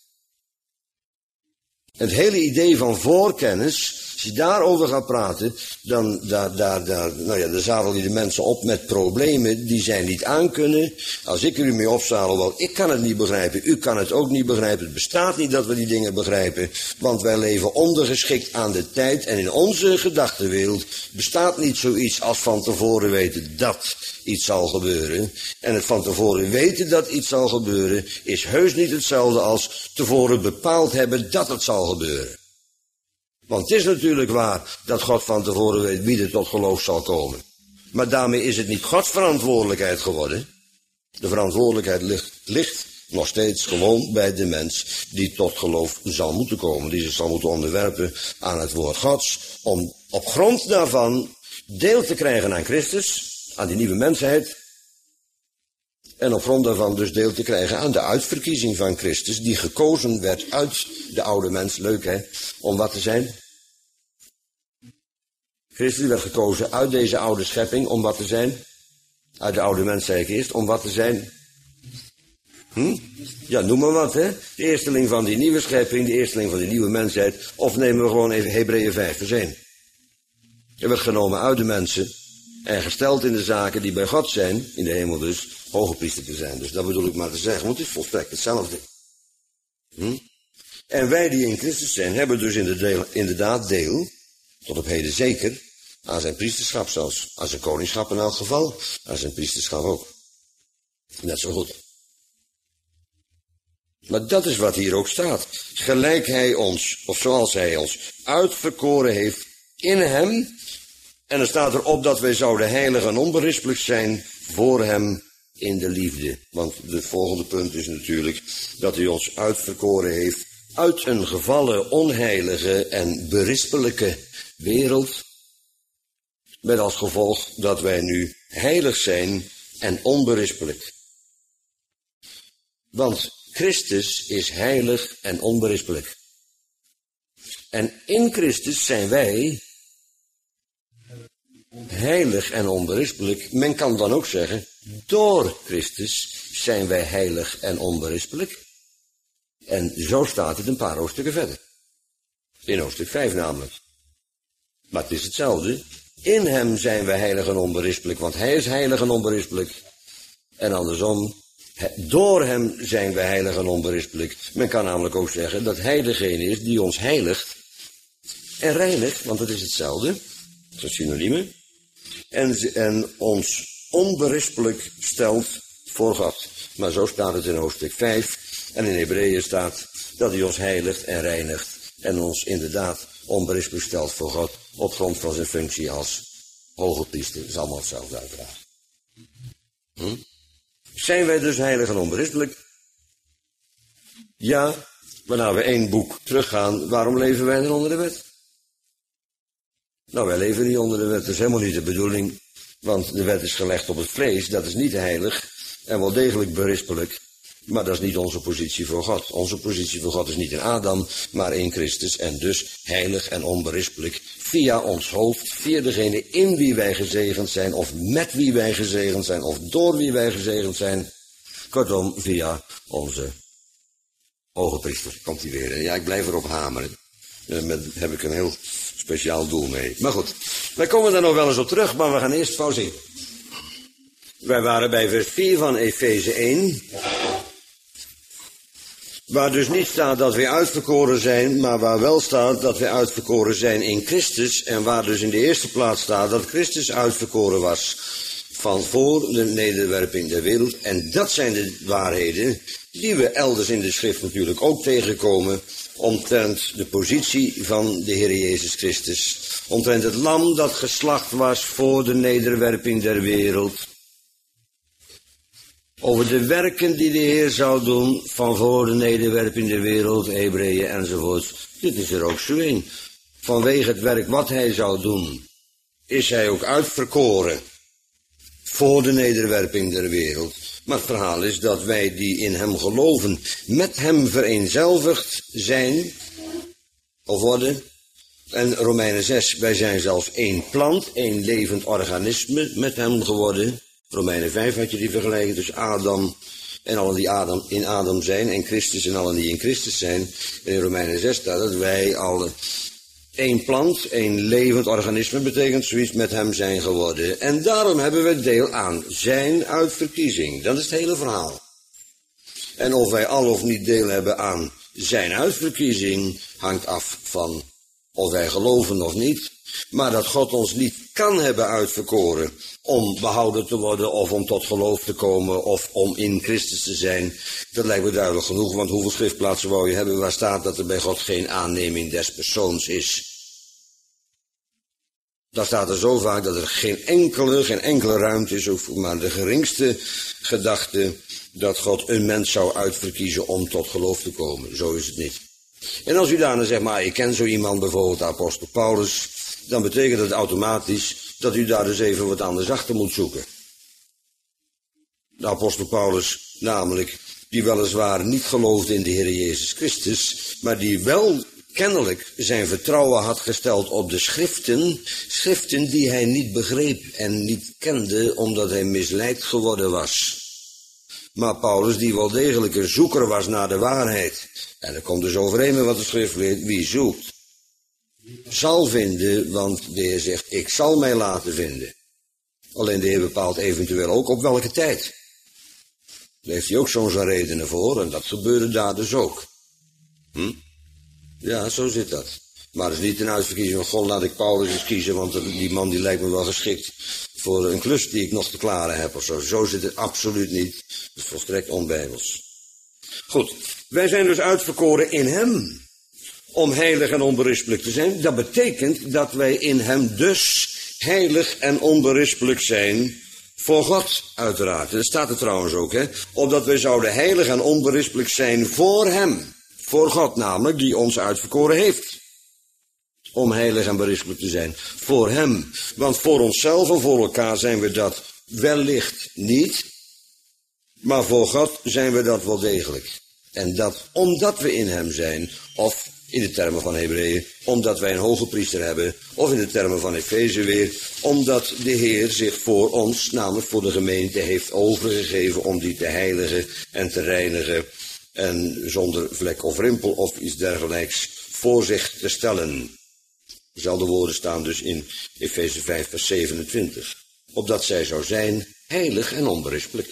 Het hele idee van voorkennis, als je daarover gaat praten, dan zadel je de mensen op met problemen die zij niet aankunnen. Als ik er u mee opzadel, wel, ik kan het niet begrijpen, u kan het ook niet begrijpen. Het bestaat niet dat we die dingen begrijpen, want wij leven ondergeschikt aan de tijd. En in onze gedachtenwereld bestaat niet zoiets als van tevoren weten dat iets zal gebeuren. En het van tevoren weten dat iets zal gebeuren is heus niet hetzelfde als tevoren bepaald hebben dat het zal gebeuren. Want het is natuurlijk waar dat God van tevoren weet wie er tot geloof zal komen. Maar daarmee is het niet Gods verantwoordelijkheid geworden. De verantwoordelijkheid ligt nog steeds gewoon bij de mens die tot geloof zal moeten komen. Die zich zal moeten onderwerpen aan het woord Gods. Om op grond daarvan deel te krijgen aan Christus, aan die nieuwe mensheid. En op grond daarvan dus deel te krijgen aan de uitverkiezing van Christus, die gekozen werd uit de oude mens. Leuk hè, om wat te zijn? Christus werd gekozen uit deze oude schepping, om wat te zijn? Uit de oude mens zei ik eerst, om wat te zijn? Ja, noem maar wat hè. De eersteling van die nieuwe schepping, de eersteling van die nieuwe mensheid. Of nemen we gewoon even Hebreeën 5 vers 1. Er werd genomen uit de mensen en gesteld in de zaken die bij God zijn, in de hemel dus, hoge priester te zijn. Dus dat bedoel ik maar te zeggen, want het is volstrekt hetzelfde. En wij die in Christus zijn, hebben dus inderdaad deel, tot op heden zeker, aan zijn priesterschap zelfs. Aan zijn koningschap in elk geval, aan zijn priesterschap ook. Net zo goed. Maar dat is wat hier ook staat. Gelijk hij ons, of zoals hij ons uitverkoren heeft in hem, En er staat erop dat wij zouden heilig en onberispelijk zijn voor hem in de liefde. Want het volgende punt is natuurlijk dat hij ons uitverkoren heeft uit een gevallen, onheilige en berispelijke wereld. Met als gevolg dat wij nu heilig zijn en onberispelijk. Want Christus is heilig en onberispelijk. En in Christus zijn wij heilig en onberispelijk. Men kan dan ook zeggen, door Christus zijn wij heilig en onberispelijk. En zo staat het een paar hoofdstukken verder. In hoofdstuk 5 namelijk. Maar het is hetzelfde. In hem zijn wij heilig en onberispelijk, want hij is heilig en onberispelijk. En andersom, door hem zijn wij heilig en onberispelijk. Men kan namelijk ook zeggen dat hij degene is die ons heiligt en reinigt, want het is hetzelfde. Dat is synoniemen. En ons onberispelijk stelt voor God. Maar zo staat het in hoofdstuk 5. En in Hebreeën staat dat hij ons heiligt en reinigt. En ons inderdaad onberispelijk stelt voor God. Op grond van zijn functie als hoge priester. Dat is allemaal hetzelfde uiteraard. Zijn wij dus heilig en onberispelijk? Ja, wanneer we 1 boek teruggaan, waarom leven wij dan onder de wet? Nou, wij leven niet onder de wet, dat is helemaal niet de bedoeling. Want de wet is gelegd op het vlees, dat is niet heilig en wel degelijk berispelijk. Maar dat is niet onze positie voor God. Onze positie voor God is niet in Adam, maar in Christus. En dus heilig en onberispelijk via ons hoofd, via degene in wie wij gezegend zijn, of met wie wij gezegend zijn, of door wie wij gezegend zijn. Kortom, via onze hoge priester. Komt hij weer. Ja, ik blijf erop hameren. Daar heb ik een heel speciaal doel mee. Maar goed, wij komen daar nog wel eens op terug, maar we gaan eerst pauzeren. Wij waren bij vers 4 van Efeze 1. Waar dus niet staat dat wij uitverkoren zijn, maar waar wel staat dat wij uitverkoren zijn in Christus. En waar dus in de eerste plaats staat dat Christus uitverkoren was van voor de nederwerping der wereld. En dat zijn de waarheden die we elders in de schrift natuurlijk ook tegenkomen. Omtrent de positie van de Heer Jezus Christus. Omtrent het lam dat geslacht was voor de nederwerping der wereld. Over de werken die de Heer zou doen van voor de nederwerping der wereld, Hebreeën enzovoort. Dit is er ook zo een. Vanwege het werk wat hij zou doen, is hij ook uitverkoren voor de nederwerping der wereld. Maar het verhaal is dat wij die in hem geloven, met hem vereenzelvigd zijn, of worden. En Romeinen 6, wij zijn zelfs één plant, één levend organisme met hem geworden. Romeinen 5 had je die vergelijking tussen Adam en allen die in Adam zijn en Christus en allen die in Christus zijn. En in Romeinen 6 staat dat wij alle één plant, één levend organisme betekent zoiets met hem zijn geworden. En daarom hebben we deel aan zijn uitverkiezing. Dat is het hele verhaal. En of wij al of niet deel hebben aan zijn uitverkiezing hangt af van of wij geloven of niet. Maar dat God ons niet kan hebben uitverkoren om behouden te worden of om tot geloof te komen of om in Christus te zijn, dat lijkt me duidelijk genoeg. Want hoeveel schriftplaatsen wou je hebben waar staat dat er bij God geen aanneming des persoons is? Dat staat er zo vaak dat er geen enkele ruimte is, ook maar de geringste gedachte dat God een mens zou uitverkiezen om tot geloof te komen. Zo is het niet. En als u daarna zegt, maar ik ken zo iemand, bijvoorbeeld de apostel Paulus, dan betekent het automatisch dat u daar dus even wat anders achter moet zoeken. De apostel Paulus namelijk, die weliswaar niet geloofde in de Heer Jezus Christus, maar die wel kennelijk zijn vertrouwen had gesteld op de schriften die hij niet begreep en niet kende, omdat hij misleid geworden was. Maar Paulus, die wel degelijk een zoeker was naar de waarheid, en dat komt dus overeen met wat de schrift leert, wie zoekt, zal vinden, want de Heer zegt, ik zal mij laten vinden. Alleen de Heer bepaalt eventueel ook op welke tijd. Daar heeft hij ook zo'n redenen voor, en dat gebeurde daar dus ook. Ja, zo zit dat. Maar het is niet een uitverkiezing van, God, laat ik Paulus eens kiezen, want die man die lijkt me wel geschikt voor een klus die ik nog te klaren heb of zo. Zo zit het absoluut niet. Het is volstrekt onbijbels. Goed, wij zijn dus uitverkoren in hem om heilig en onberispelijk te zijn. Dat betekent dat wij in hem dus heilig en onberispelijk zijn voor God, uiteraard. Dat staat er trouwens ook, hè. Opdat wij zouden heilig en onberispelijk zijn voor hem. Voor God namelijk, die ons uitverkoren heeft. Om heilig en berispelijk te zijn. Voor hem. Want voor onszelf en voor elkaar zijn we dat wellicht niet. Maar voor God zijn we dat wel degelijk. En dat omdat we in hem zijn, of in de termen van Hebreeën, omdat wij een hoge priester hebben, of in de termen van Efeze weer, omdat de Heer zich voor ons, namelijk voor de gemeente, heeft overgegeven om die te heiligen en te reinigen en zonder vlek of rimpel of iets dergelijks voor zich te stellen. Dezelfde woorden staan dus in Efeze 5 vers 27. Opdat zij zou zijn heilig en onberispelijk.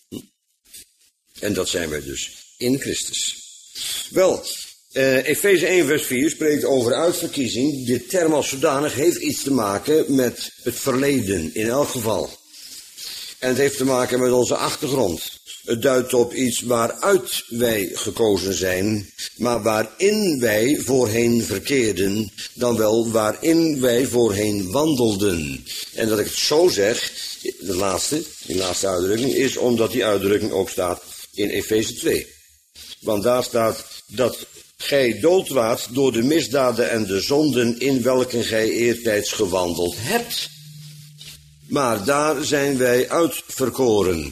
En dat zijn wij dus in Christus. Wel, Efeze 1 vers 4 spreekt over uitverkiezing. Dit term als zodanig heeft iets te maken met het verleden, in elk geval. En het heeft te maken met onze achtergrond. Het duidt op iets waaruit wij gekozen zijn, maar waarin wij voorheen verkeerden, dan wel waarin wij voorheen wandelden. En dat ik het zo zeg, die laatste uitdrukking, is omdat die uitdrukking ook staat in Efeze 2. Want daar staat dat gij dood waart door de misdaden en de zonden in welke gij eertijds gewandeld hebt. Maar daar zijn wij uitverkoren.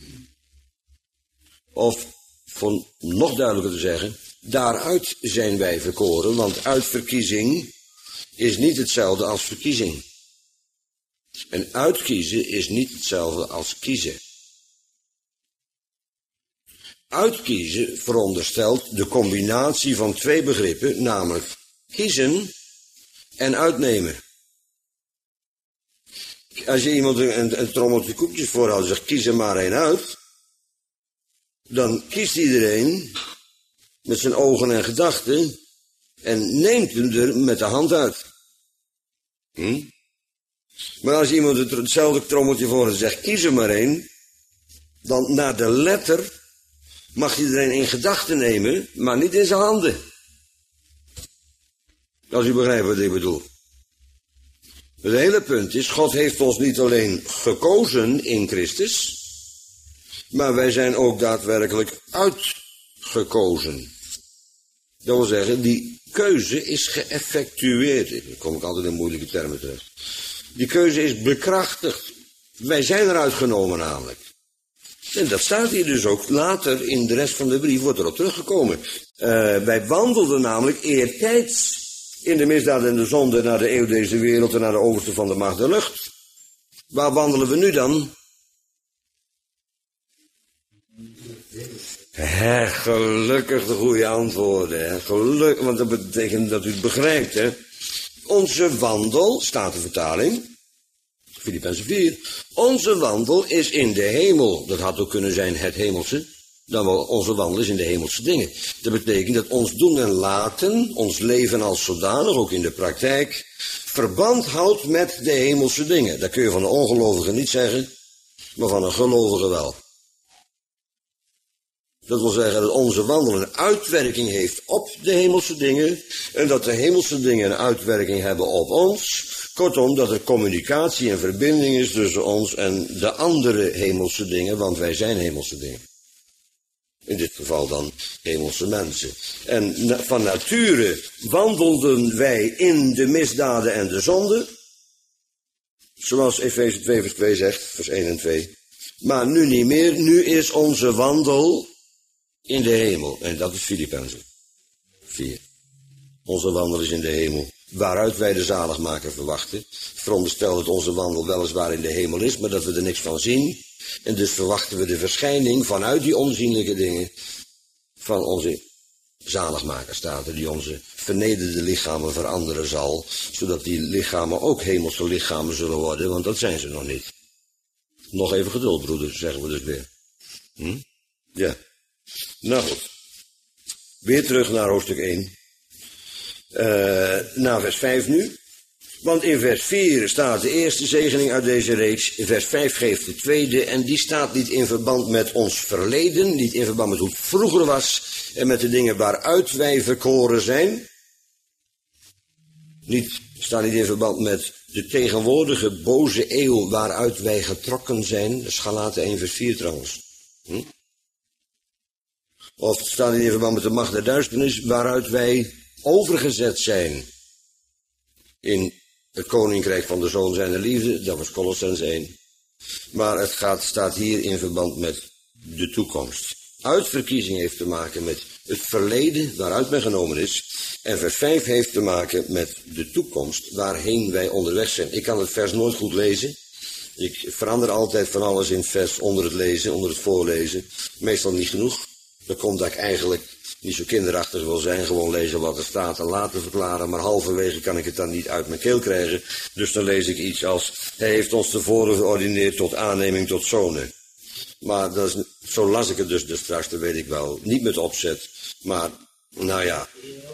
Of, voor nog duidelijker te zeggen, daaruit zijn wij verkoren, want uitverkiezing is niet hetzelfde als verkiezing. En uitkiezen is niet hetzelfde als kiezen. Uitkiezen veronderstelt de combinatie van twee begrippen, namelijk kiezen en uitnemen. Als je iemand een trommeltje koekjes voorhoudt en zegt, kies er maar één uit, dan kiest iedereen met zijn ogen en gedachten en neemt hem er met de hand uit. Maar als iemand hetzelfde trommeltje voor en zegt, kies er maar één, dan naar de letter mag iedereen in gedachten nemen, maar niet in zijn handen. Als u begrijpt wat ik bedoel. Het hele punt is, God heeft ons niet alleen gekozen in Christus, maar wij zijn ook daadwerkelijk uitgekozen. Dat wil zeggen, die keuze is geëffectueerd. Dan kom ik altijd in moeilijke termen terecht. Die keuze is bekrachtigd. Wij zijn eruit genomen namelijk. En dat staat hier dus ook. Later in de rest van de brief wordt erop teruggekomen. Wij wandelden namelijk eertijds in de misdaad en de zonde naar de eeuw deze wereld en naar de overste van de macht der lucht. Waar wandelen we nu dan? Gelukkig de goede antwoorden. Hè. Gelukkig, want dat betekent dat u het begrijpt. Hè. Onze wandel, staat de vertaling, Filippenzen 4. Onze wandel is in de hemel. Dat had ook kunnen zijn het hemelse. Dan wel, onze wandel is in de hemelse dingen. Dat betekent dat ons doen en laten, ons leven als zodanig, ook in de praktijk, verband houdt met de hemelse dingen. Dat kun je van de ongelovige niet zeggen, maar van een gelovige wel. Dat wil zeggen dat onze wandel een uitwerking heeft op de hemelse dingen en dat de hemelse dingen een uitwerking hebben op ons. Kortom, dat er communicatie en verbinding is tussen ons en de andere hemelse dingen, want wij zijn hemelse dingen. In dit geval dan hemelse mensen. En van nature wandelden wij in de misdaden en de zonden, zoals Efeze 2 vers 2 zegt, vers 1 en 2. Maar nu niet meer, nu is onze wandel in de hemel. En dat is Filippenzen 4. Onze wandel is in de hemel. Waaruit wij de zaligmaker verwachten. Veronderstel dat onze wandel weliswaar in de hemel is, maar dat we er niks van zien. En dus verwachten we de verschijning vanuit die onzienlijke dingen van onze zaligmaker, staat er, die onze vernederde lichamen veranderen zal, zodat die lichamen ook hemelse lichamen zullen worden, want dat zijn ze nog niet. Nog even geduld, broeders, zeggen we dus weer. Ja. Nou goed. Weer terug naar hoofdstuk 1. Naar vers 5 nu. Want in vers 4 staat de eerste zegening uit deze reeks. In vers 5 geeft de tweede. En die staat niet in verband met ons verleden. Niet in verband met hoe het vroeger was. En met de dingen waaruit wij verkoren zijn. Niet Staat niet in verband met de tegenwoordige boze eeuw waaruit wij getrokken zijn. Dat is Galaten 1 vers 4 trouwens. Of het staat niet in verband met de macht der duisternis waaruit wij overgezet zijn. In het koninkrijk van de Zoon zijner liefde, dat was Kolossenzen 1. Maar het staat hier in verband met de toekomst. Uitverkiezing heeft te maken met het verleden waaruit men genomen is. En vers 5 heeft te maken met de toekomst waarheen wij onderweg zijn. Ik kan het vers nooit goed lezen. Ik verander altijd van alles in het vers onder het lezen, onder het voorlezen. Meestal niet genoeg. Dat komt dat ik eigenlijk niet zo kinderachtig wil zijn. Gewoon lezen wat er staat en laten verklaren. Maar halverwege kan ik het dan niet uit mijn keel krijgen. Dus dan lees ik iets als: hij heeft ons tevoren geordineerd tot aanneming tot zonen. Maar dat is, zo las ik het dus straks, dat weet ik wel. Niet met opzet, maar nou ja.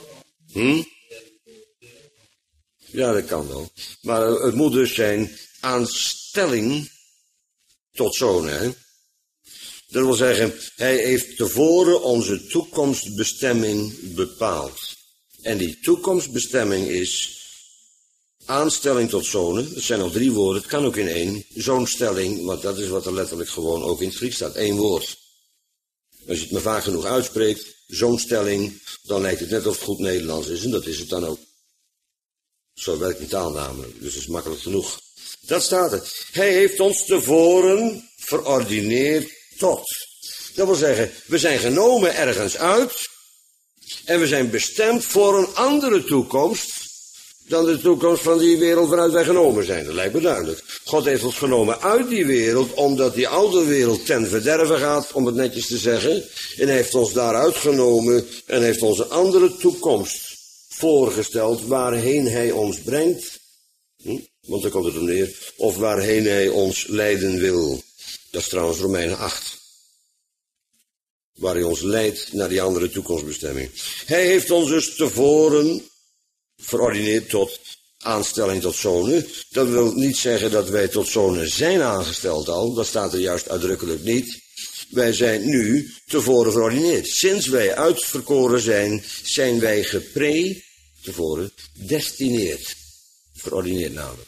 Ja, dat kan wel. Maar het moet dus zijn aanstelling tot zonen. Hè? Dat wil zeggen, hij heeft tevoren onze toekomstbestemming bepaald. En die toekomstbestemming is aanstelling tot zonen. Dat zijn nog 3 woorden, het kan ook in 1. Zoonstelling, want dat is wat er letterlijk gewoon ook in het Grieks staat. 1 woord. Als je het maar vaak genoeg uitspreekt, zoonstelling, dan lijkt het net of het goed Nederlands is. En dat is het dan ook. Zo werkt een taal namelijk, dus dat is makkelijk genoeg. Dat staat er. Hij heeft ons tevoren verordineerd tot. Dat wil zeggen, we zijn genomen ergens uit en we zijn bestemd voor een andere toekomst dan de toekomst van die wereld waaruit wij genomen zijn. Dat lijkt me duidelijk. God heeft ons genomen uit die wereld, omdat die oude wereld ten verderve gaat, om het netjes te zeggen. En hij heeft ons daaruit genomen en heeft ons een andere toekomst voorgesteld, waarheen hij ons brengt. Want daar komt het om neer. Of waarheen hij ons leiden wil. Dat is trouwens Romeinen 8. Waar hij ons leidt naar die andere toekomstbestemming. Hij heeft ons dus tevoren verordineerd tot aanstelling tot zonen. Dat wil niet zeggen dat wij tot zonen zijn aangesteld al. Dat staat er juist uitdrukkelijk niet. Wij zijn nu tevoren verordineerd. Sinds wij uitverkoren zijn, zijn wij tevoren destineerd. Verordineerd namelijk.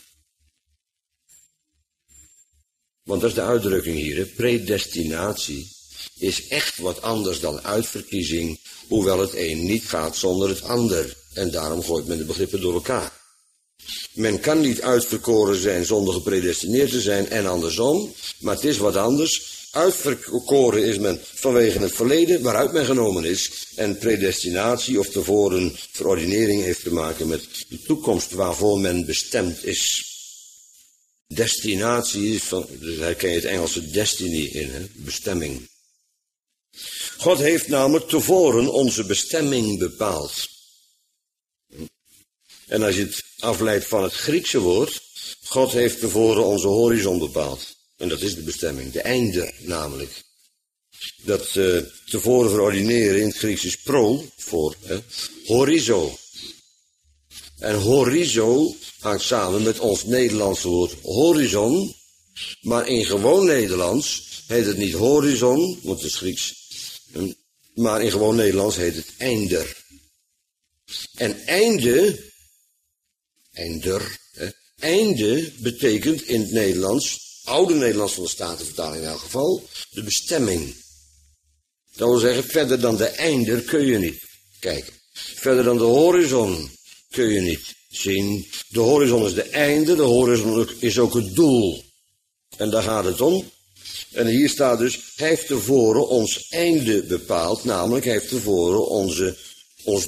Want dat is de uitdrukking hier. Hè? Predestinatie is echt wat anders dan uitverkiezing, hoewel het een niet gaat zonder het ander. En daarom gooit men de begrippen door elkaar. Men kan niet uitverkoren zijn zonder gepredestineerd te zijn en andersom, maar het is wat anders. Uitverkoren is men vanwege het verleden waaruit men genomen is. En predestinatie of tevoren verordinering heeft te maken met de toekomst waarvoor men bestemd is. Destinatie is van, dus herken je het Engelse destiny in, hè? Bestemming. God heeft namelijk tevoren onze bestemming bepaald. En als je het afleidt van het Griekse woord, God heeft tevoren onze horizon bepaald. En dat is de bestemming, de einde namelijk. Dat tevoren verordineren in het Grieks is pro, voor, horizo. En horizo hangt samen met ons Nederlandse woord horizon. Maar in gewoon Nederlands heet het niet horizon, want het is Grieks. Maar in gewoon Nederlands heet het einder. En einde betekent in het Nederlands, oude Nederlands van de Statenvertaling in elk geval, de bestemming. Dat wil zeggen, verder dan de einder kun je niet kijken. Verder dan de horizon kun je niet zien. De horizon is de einde, de horizon is ook het doel. En daar gaat het om. En hier staat dus, hij heeft tevoren ons einde bepaald, namelijk hij heeft tevoren ons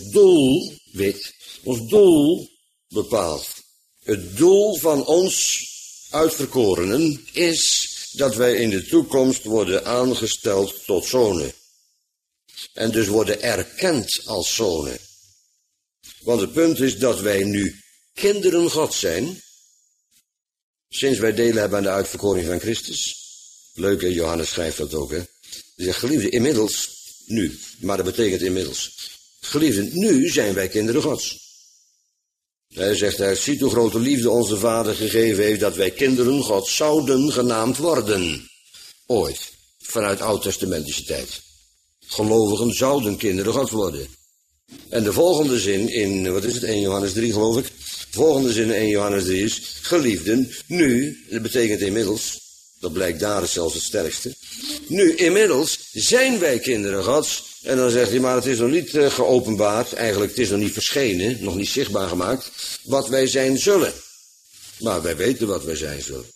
doel bepaald. Het doel van ons uitverkorenen is dat wij in de toekomst worden aangesteld tot zonen. En dus worden erkend als zonen. Want het punt is dat wij nu kinderen Gods zijn, sinds wij delen hebben aan de uitverkoring van Christus. Leuk hè, Johannes schrijft dat ook hè. Hij zegt, geliefde, inmiddels, nu, maar dat betekent inmiddels. Geliefde, nu zijn wij kinderen Gods. Hij zegt, hij ziet hoe grote liefde onze Vader gegeven heeft dat wij kinderen Gods zouden genaamd worden. Ooit, vanuit oud-testamentische tijd. Gelovigen zouden kinderen Gods worden. En de volgende zin in, 1 Johannes 3 geloof ik, volgende zin in 1 Johannes 3 is, geliefden, nu, dat betekent inmiddels, dat blijkt daar zelfs het sterkste, nu inmiddels zijn wij kinderen Gods. En dan zegt hij, maar het is nog niet geopenbaard, eigenlijk het is nog niet verschenen, nog niet zichtbaar gemaakt, wat wij zijn zullen. Maar wij weten wat wij zijn zullen.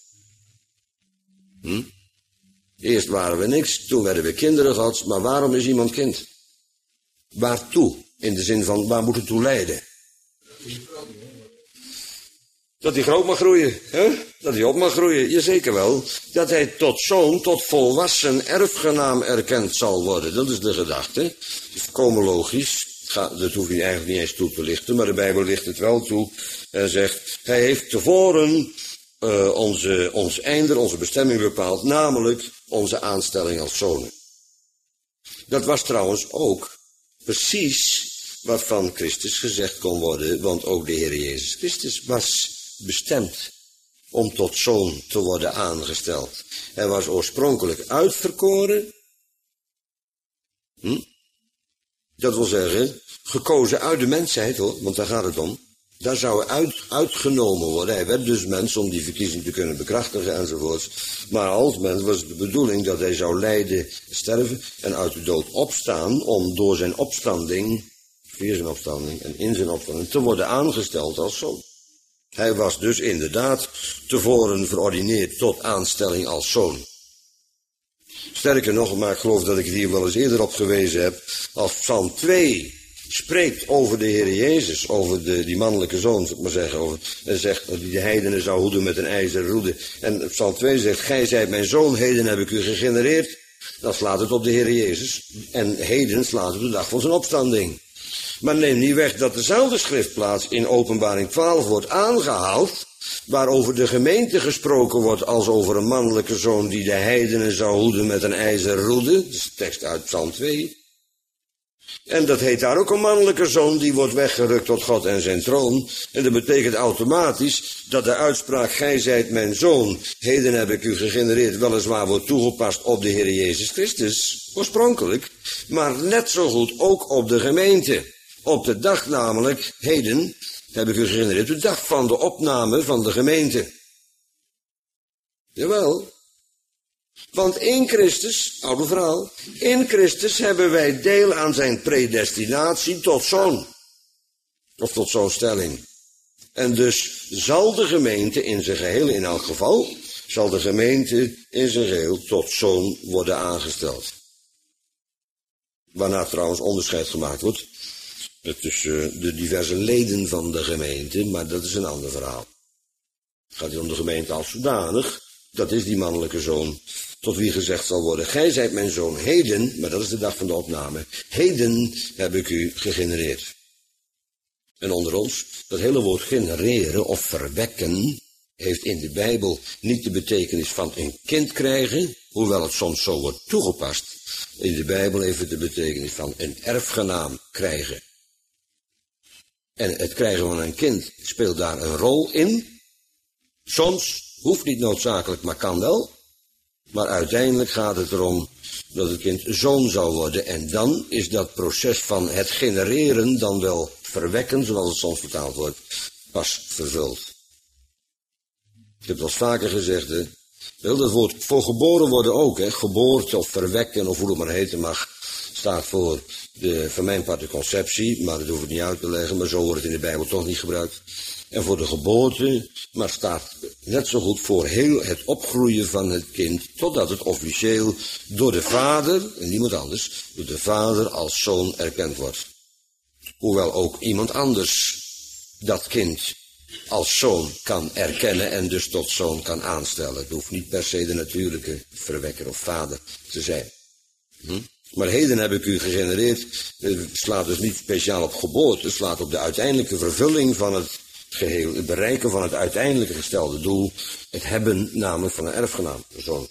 Eerst waren we niks, toen werden we kinderen Gods, maar waarom is iemand kind? Waartoe? In de zin van, waar moet het toe leiden? Dat hij groot mag groeien, hè? Dat hij op mag groeien, jazeker wel. Dat hij tot zoon, tot volwassen erfgenaam erkend zal worden. Dat is de gedachte. Dat is volkomen logisch. Dat hoef je eigenlijk niet eens toe te lichten, maar de Bijbel licht het wel toe. En zegt, hij heeft tevoren ons einde, onze bestemming bepaald, namelijk onze aanstelling als zonen. Dat was trouwens ook precies wat van Christus gezegd kon worden, want ook de Heer Jezus Christus was bestemd om tot zoon te worden aangesteld. Hij was oorspronkelijk uitverkoren. Dat wil zeggen, gekozen uit de mensheid, hoor, want daar gaat het om. Daar zou hij uitgenomen worden. Hij werd dus mens om die verkiezing te kunnen bekrachtigen enzovoorts. Maar als mens was het de bedoeling dat hij zou lijden, sterven en uit de dood opstaan, om door zijn opstanding, via zijn opstanding en in zijn opstanding, te worden aangesteld als zoon. Hij was dus inderdaad tevoren verordineerd tot aanstelling als zoon. Sterker nog, maar ik geloof dat ik het hier wel eens eerder op gewezen heb, als Psalm 2 spreekt over de Heer Jezus, over die mannelijke zoon, zou ik maar zeggen, en zegt dat hij de heidenen zou hoeden met een ijzeren roede. En Psalm 2 zegt, gij zijt mijn zoon, heden heb ik u gegenereerd. Dan slaat het op de Heer Jezus. En heden slaat het op de dag van zijn opstanding. Maar neem niet weg dat dezelfde schriftplaats in Openbaring 12 wordt aangehaald, waarover de gemeente gesproken wordt als over een mannelijke zoon die de heidenen zou hoeden met een ijzeren roede. Dat is de tekst uit Psalm 2. En dat heet daar ook een mannelijke zoon, die wordt weggerukt tot God en zijn troon. En dat betekent automatisch dat de uitspraak, gij zijt mijn zoon, heden heb ik u gegenereerd, weliswaar wordt toegepast op de Heer Jezus Christus, oorspronkelijk, maar net zo goed ook op de gemeente. Op de dag namelijk, heden heb ik u gegenereerd, de dag van de opname van de gemeente. Jawel. Want in Christus, oude verhaal, in Christus hebben wij deel aan zijn predestinatie tot zoon. Of tot zoonstelling. En dus zal de gemeente in zijn geheel, in elk geval, zal de gemeente in zijn geheel tot zoon worden aangesteld. Waarna trouwens onderscheid gemaakt wordt tussen de diverse leden van de gemeente, maar dat is een ander verhaal. Het gaat hier om de gemeente als zodanig, dat is die mannelijke zoon, tot wie gezegd zal worden, gij zijt mijn zoon, heden, maar dat is de dag van de opname, heden heb ik u gegenereerd. En onder ons, dat hele woord genereren of verwekken, heeft in de Bijbel niet de betekenis van een kind krijgen, hoewel het soms zo wordt toegepast. In de Bijbel heeft het de betekenis van een erfgenaam krijgen. En het krijgen van een kind speelt daar een rol in. Soms, hoeft niet noodzakelijk, maar kan wel. Maar uiteindelijk gaat het erom dat het kind zoon zou worden. En dan is dat proces van het genereren, dan wel verwekken, zoals het soms vertaald wordt, pas vervuld. Ik heb het al vaker gezegd, hè. Wel, dat woord voor geboren worden ook, hè. Geboorte of verwekken, of hoe het maar heten mag, staat voor van mijn part de conceptie, maar dat hoef ik niet uit te leggen, maar zo wordt het in de Bijbel toch niet gebruikt. En voor de geboorte, maar staat net zo goed voor heel het opgroeien van het kind, totdat het officieel door de vader, en niemand anders, door de vader als zoon erkend wordt. Hoewel ook iemand anders dat kind als zoon kan erkennen en dus tot zoon kan aanstellen. Het hoeft niet per se de natuurlijke verwekker of vader te zijn. Maar heden heb ik u gegenereerd, slaat dus niet speciaal op geboorte, slaat op de uiteindelijke vervulling van het geheel, het bereiken van het uiteindelijke gestelde doel, het hebben namelijk van een erfgenaam, een zoon.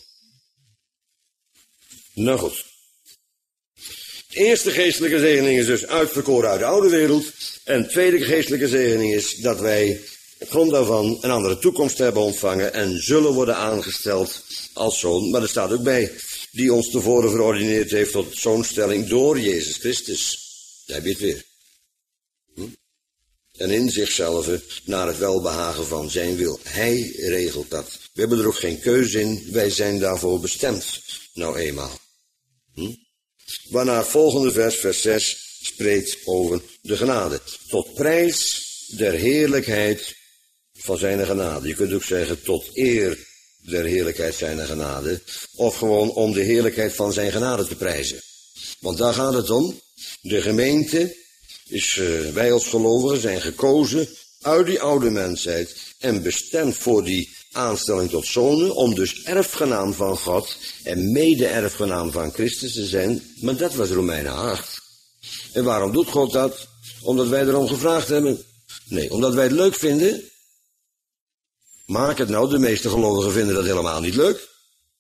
Nou goed. De eerste geestelijke zegening is dus uitverkoren uit de oude wereld. En de tweede geestelijke zegening is dat wij op grond daarvan een andere toekomst hebben ontvangen en zullen worden aangesteld als zoon. Maar er staat ook bij, die ons tevoren verordineerd heeft tot zoonstelling door Jezus Christus. Daar heb je het weer. en in zichzelf naar het welbehagen van zijn wil. Hij regelt dat. We hebben er ook geen keuze in, wij zijn daarvoor bestemd, nou eenmaal. Waarna het volgende vers, vers 6, spreekt over de genade. Tot prijs der heerlijkheid van zijn genade. Je kunt ook zeggen tot eer der heerlijkheid zijn genade. Of gewoon om de heerlijkheid van zijn genade te prijzen. Want daar gaat het om. De gemeente is, wij als gelovigen zijn gekozen uit die oude mensheid en bestemd voor die aanstelling tot zonen, om dus erfgenaam van God en mede-erfgenaam van Christus te zijn. Maar dat was Romeinen 8. En waarom doet God dat? Omdat wij erom gevraagd hebben? Nee, omdat wij het leuk vinden. Maak het nou, de meeste gelovigen vinden dat helemaal niet leuk.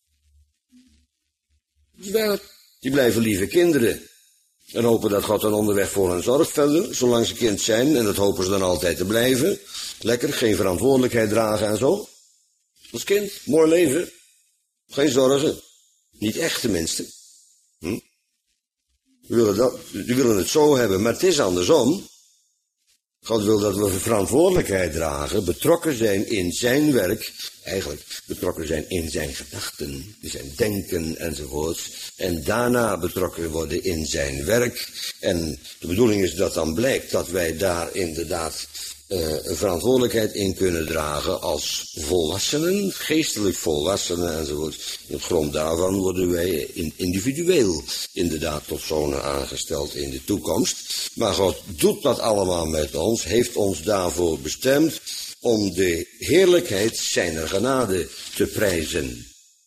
Die blijven lieve kinderen. En hopen dat God dan onderweg voor hen zorgt verder, zolang ze kind zijn. En dat hopen ze dan altijd te blijven. Lekker, geen verantwoordelijkheid dragen en zo. Als kind, mooi leven. Geen zorgen. Niet echt tenminste. We willen het zo hebben, maar het is andersom. God wil dat we verantwoordelijkheid dragen, betrokken zijn in zijn werk, eigenlijk betrokken zijn in zijn gedachten, in zijn denken enzovoorts, en daarna betrokken worden in zijn werk. En de bedoeling is dat dan blijkt dat wij daar inderdaad een verantwoordelijkheid in kunnen dragen als volwassenen, geestelijk volwassenen enzovoort. In grond daarvan worden wij individueel inderdaad tot zonen aangesteld in de toekomst. Maar God doet dat allemaal met ons, heeft ons daarvoor bestemd om de heerlijkheid zijner genade te prijzen.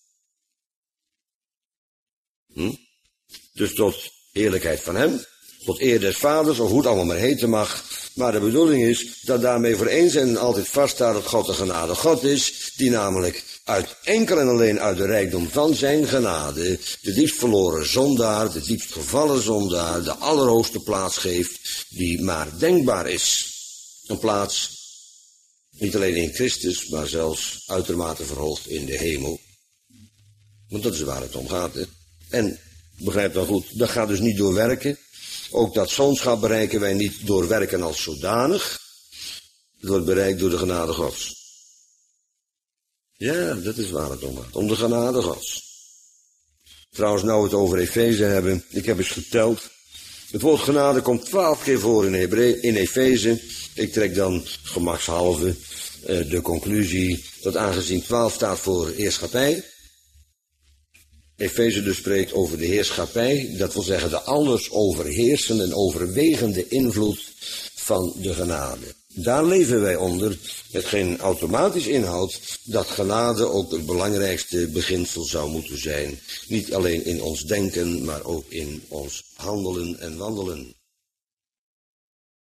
Dus tot heerlijkheid van hem, tot eer des vaders, of hoe het allemaal maar heten mag. Maar de bedoeling is dat daarmee voor eens en altijd vaststaat dat God de genade God is, die namelijk enkel en alleen uit de rijkdom van zijn genade de diepst verloren zondaar, de diepst gevallen zondaar, de allerhoogste plaats geeft die maar denkbaar is. Een plaats niet alleen in Christus, maar zelfs uitermate verhoogd in de hemel. Want dat is waar het om gaat. Hè? En, begrijp dan goed, dat gaat dus niet door werken. Ook dat zoonschap bereiken wij niet door werken als zodanig. Het wordt bereikt door de genade Gods. Ja, dat is waar het om gaat. Om de genade Gods. Trouwens, nou we het over Efeze hebben. Ik heb eens geteld. Het woord genade komt 12 keer voor in Efeze. Ik trek dan gemakshalve de conclusie dat aangezien 12 staat voor heerschappij. Efeze dus spreekt over de heerschappij, dat wil zeggen de alles overheersende en overwegende invloed van de genade. Daar leven wij onder, hetgeen automatisch inhoudt dat genade ook het belangrijkste beginsel zou moeten zijn. Niet alleen in ons denken, maar ook in ons handelen en wandelen.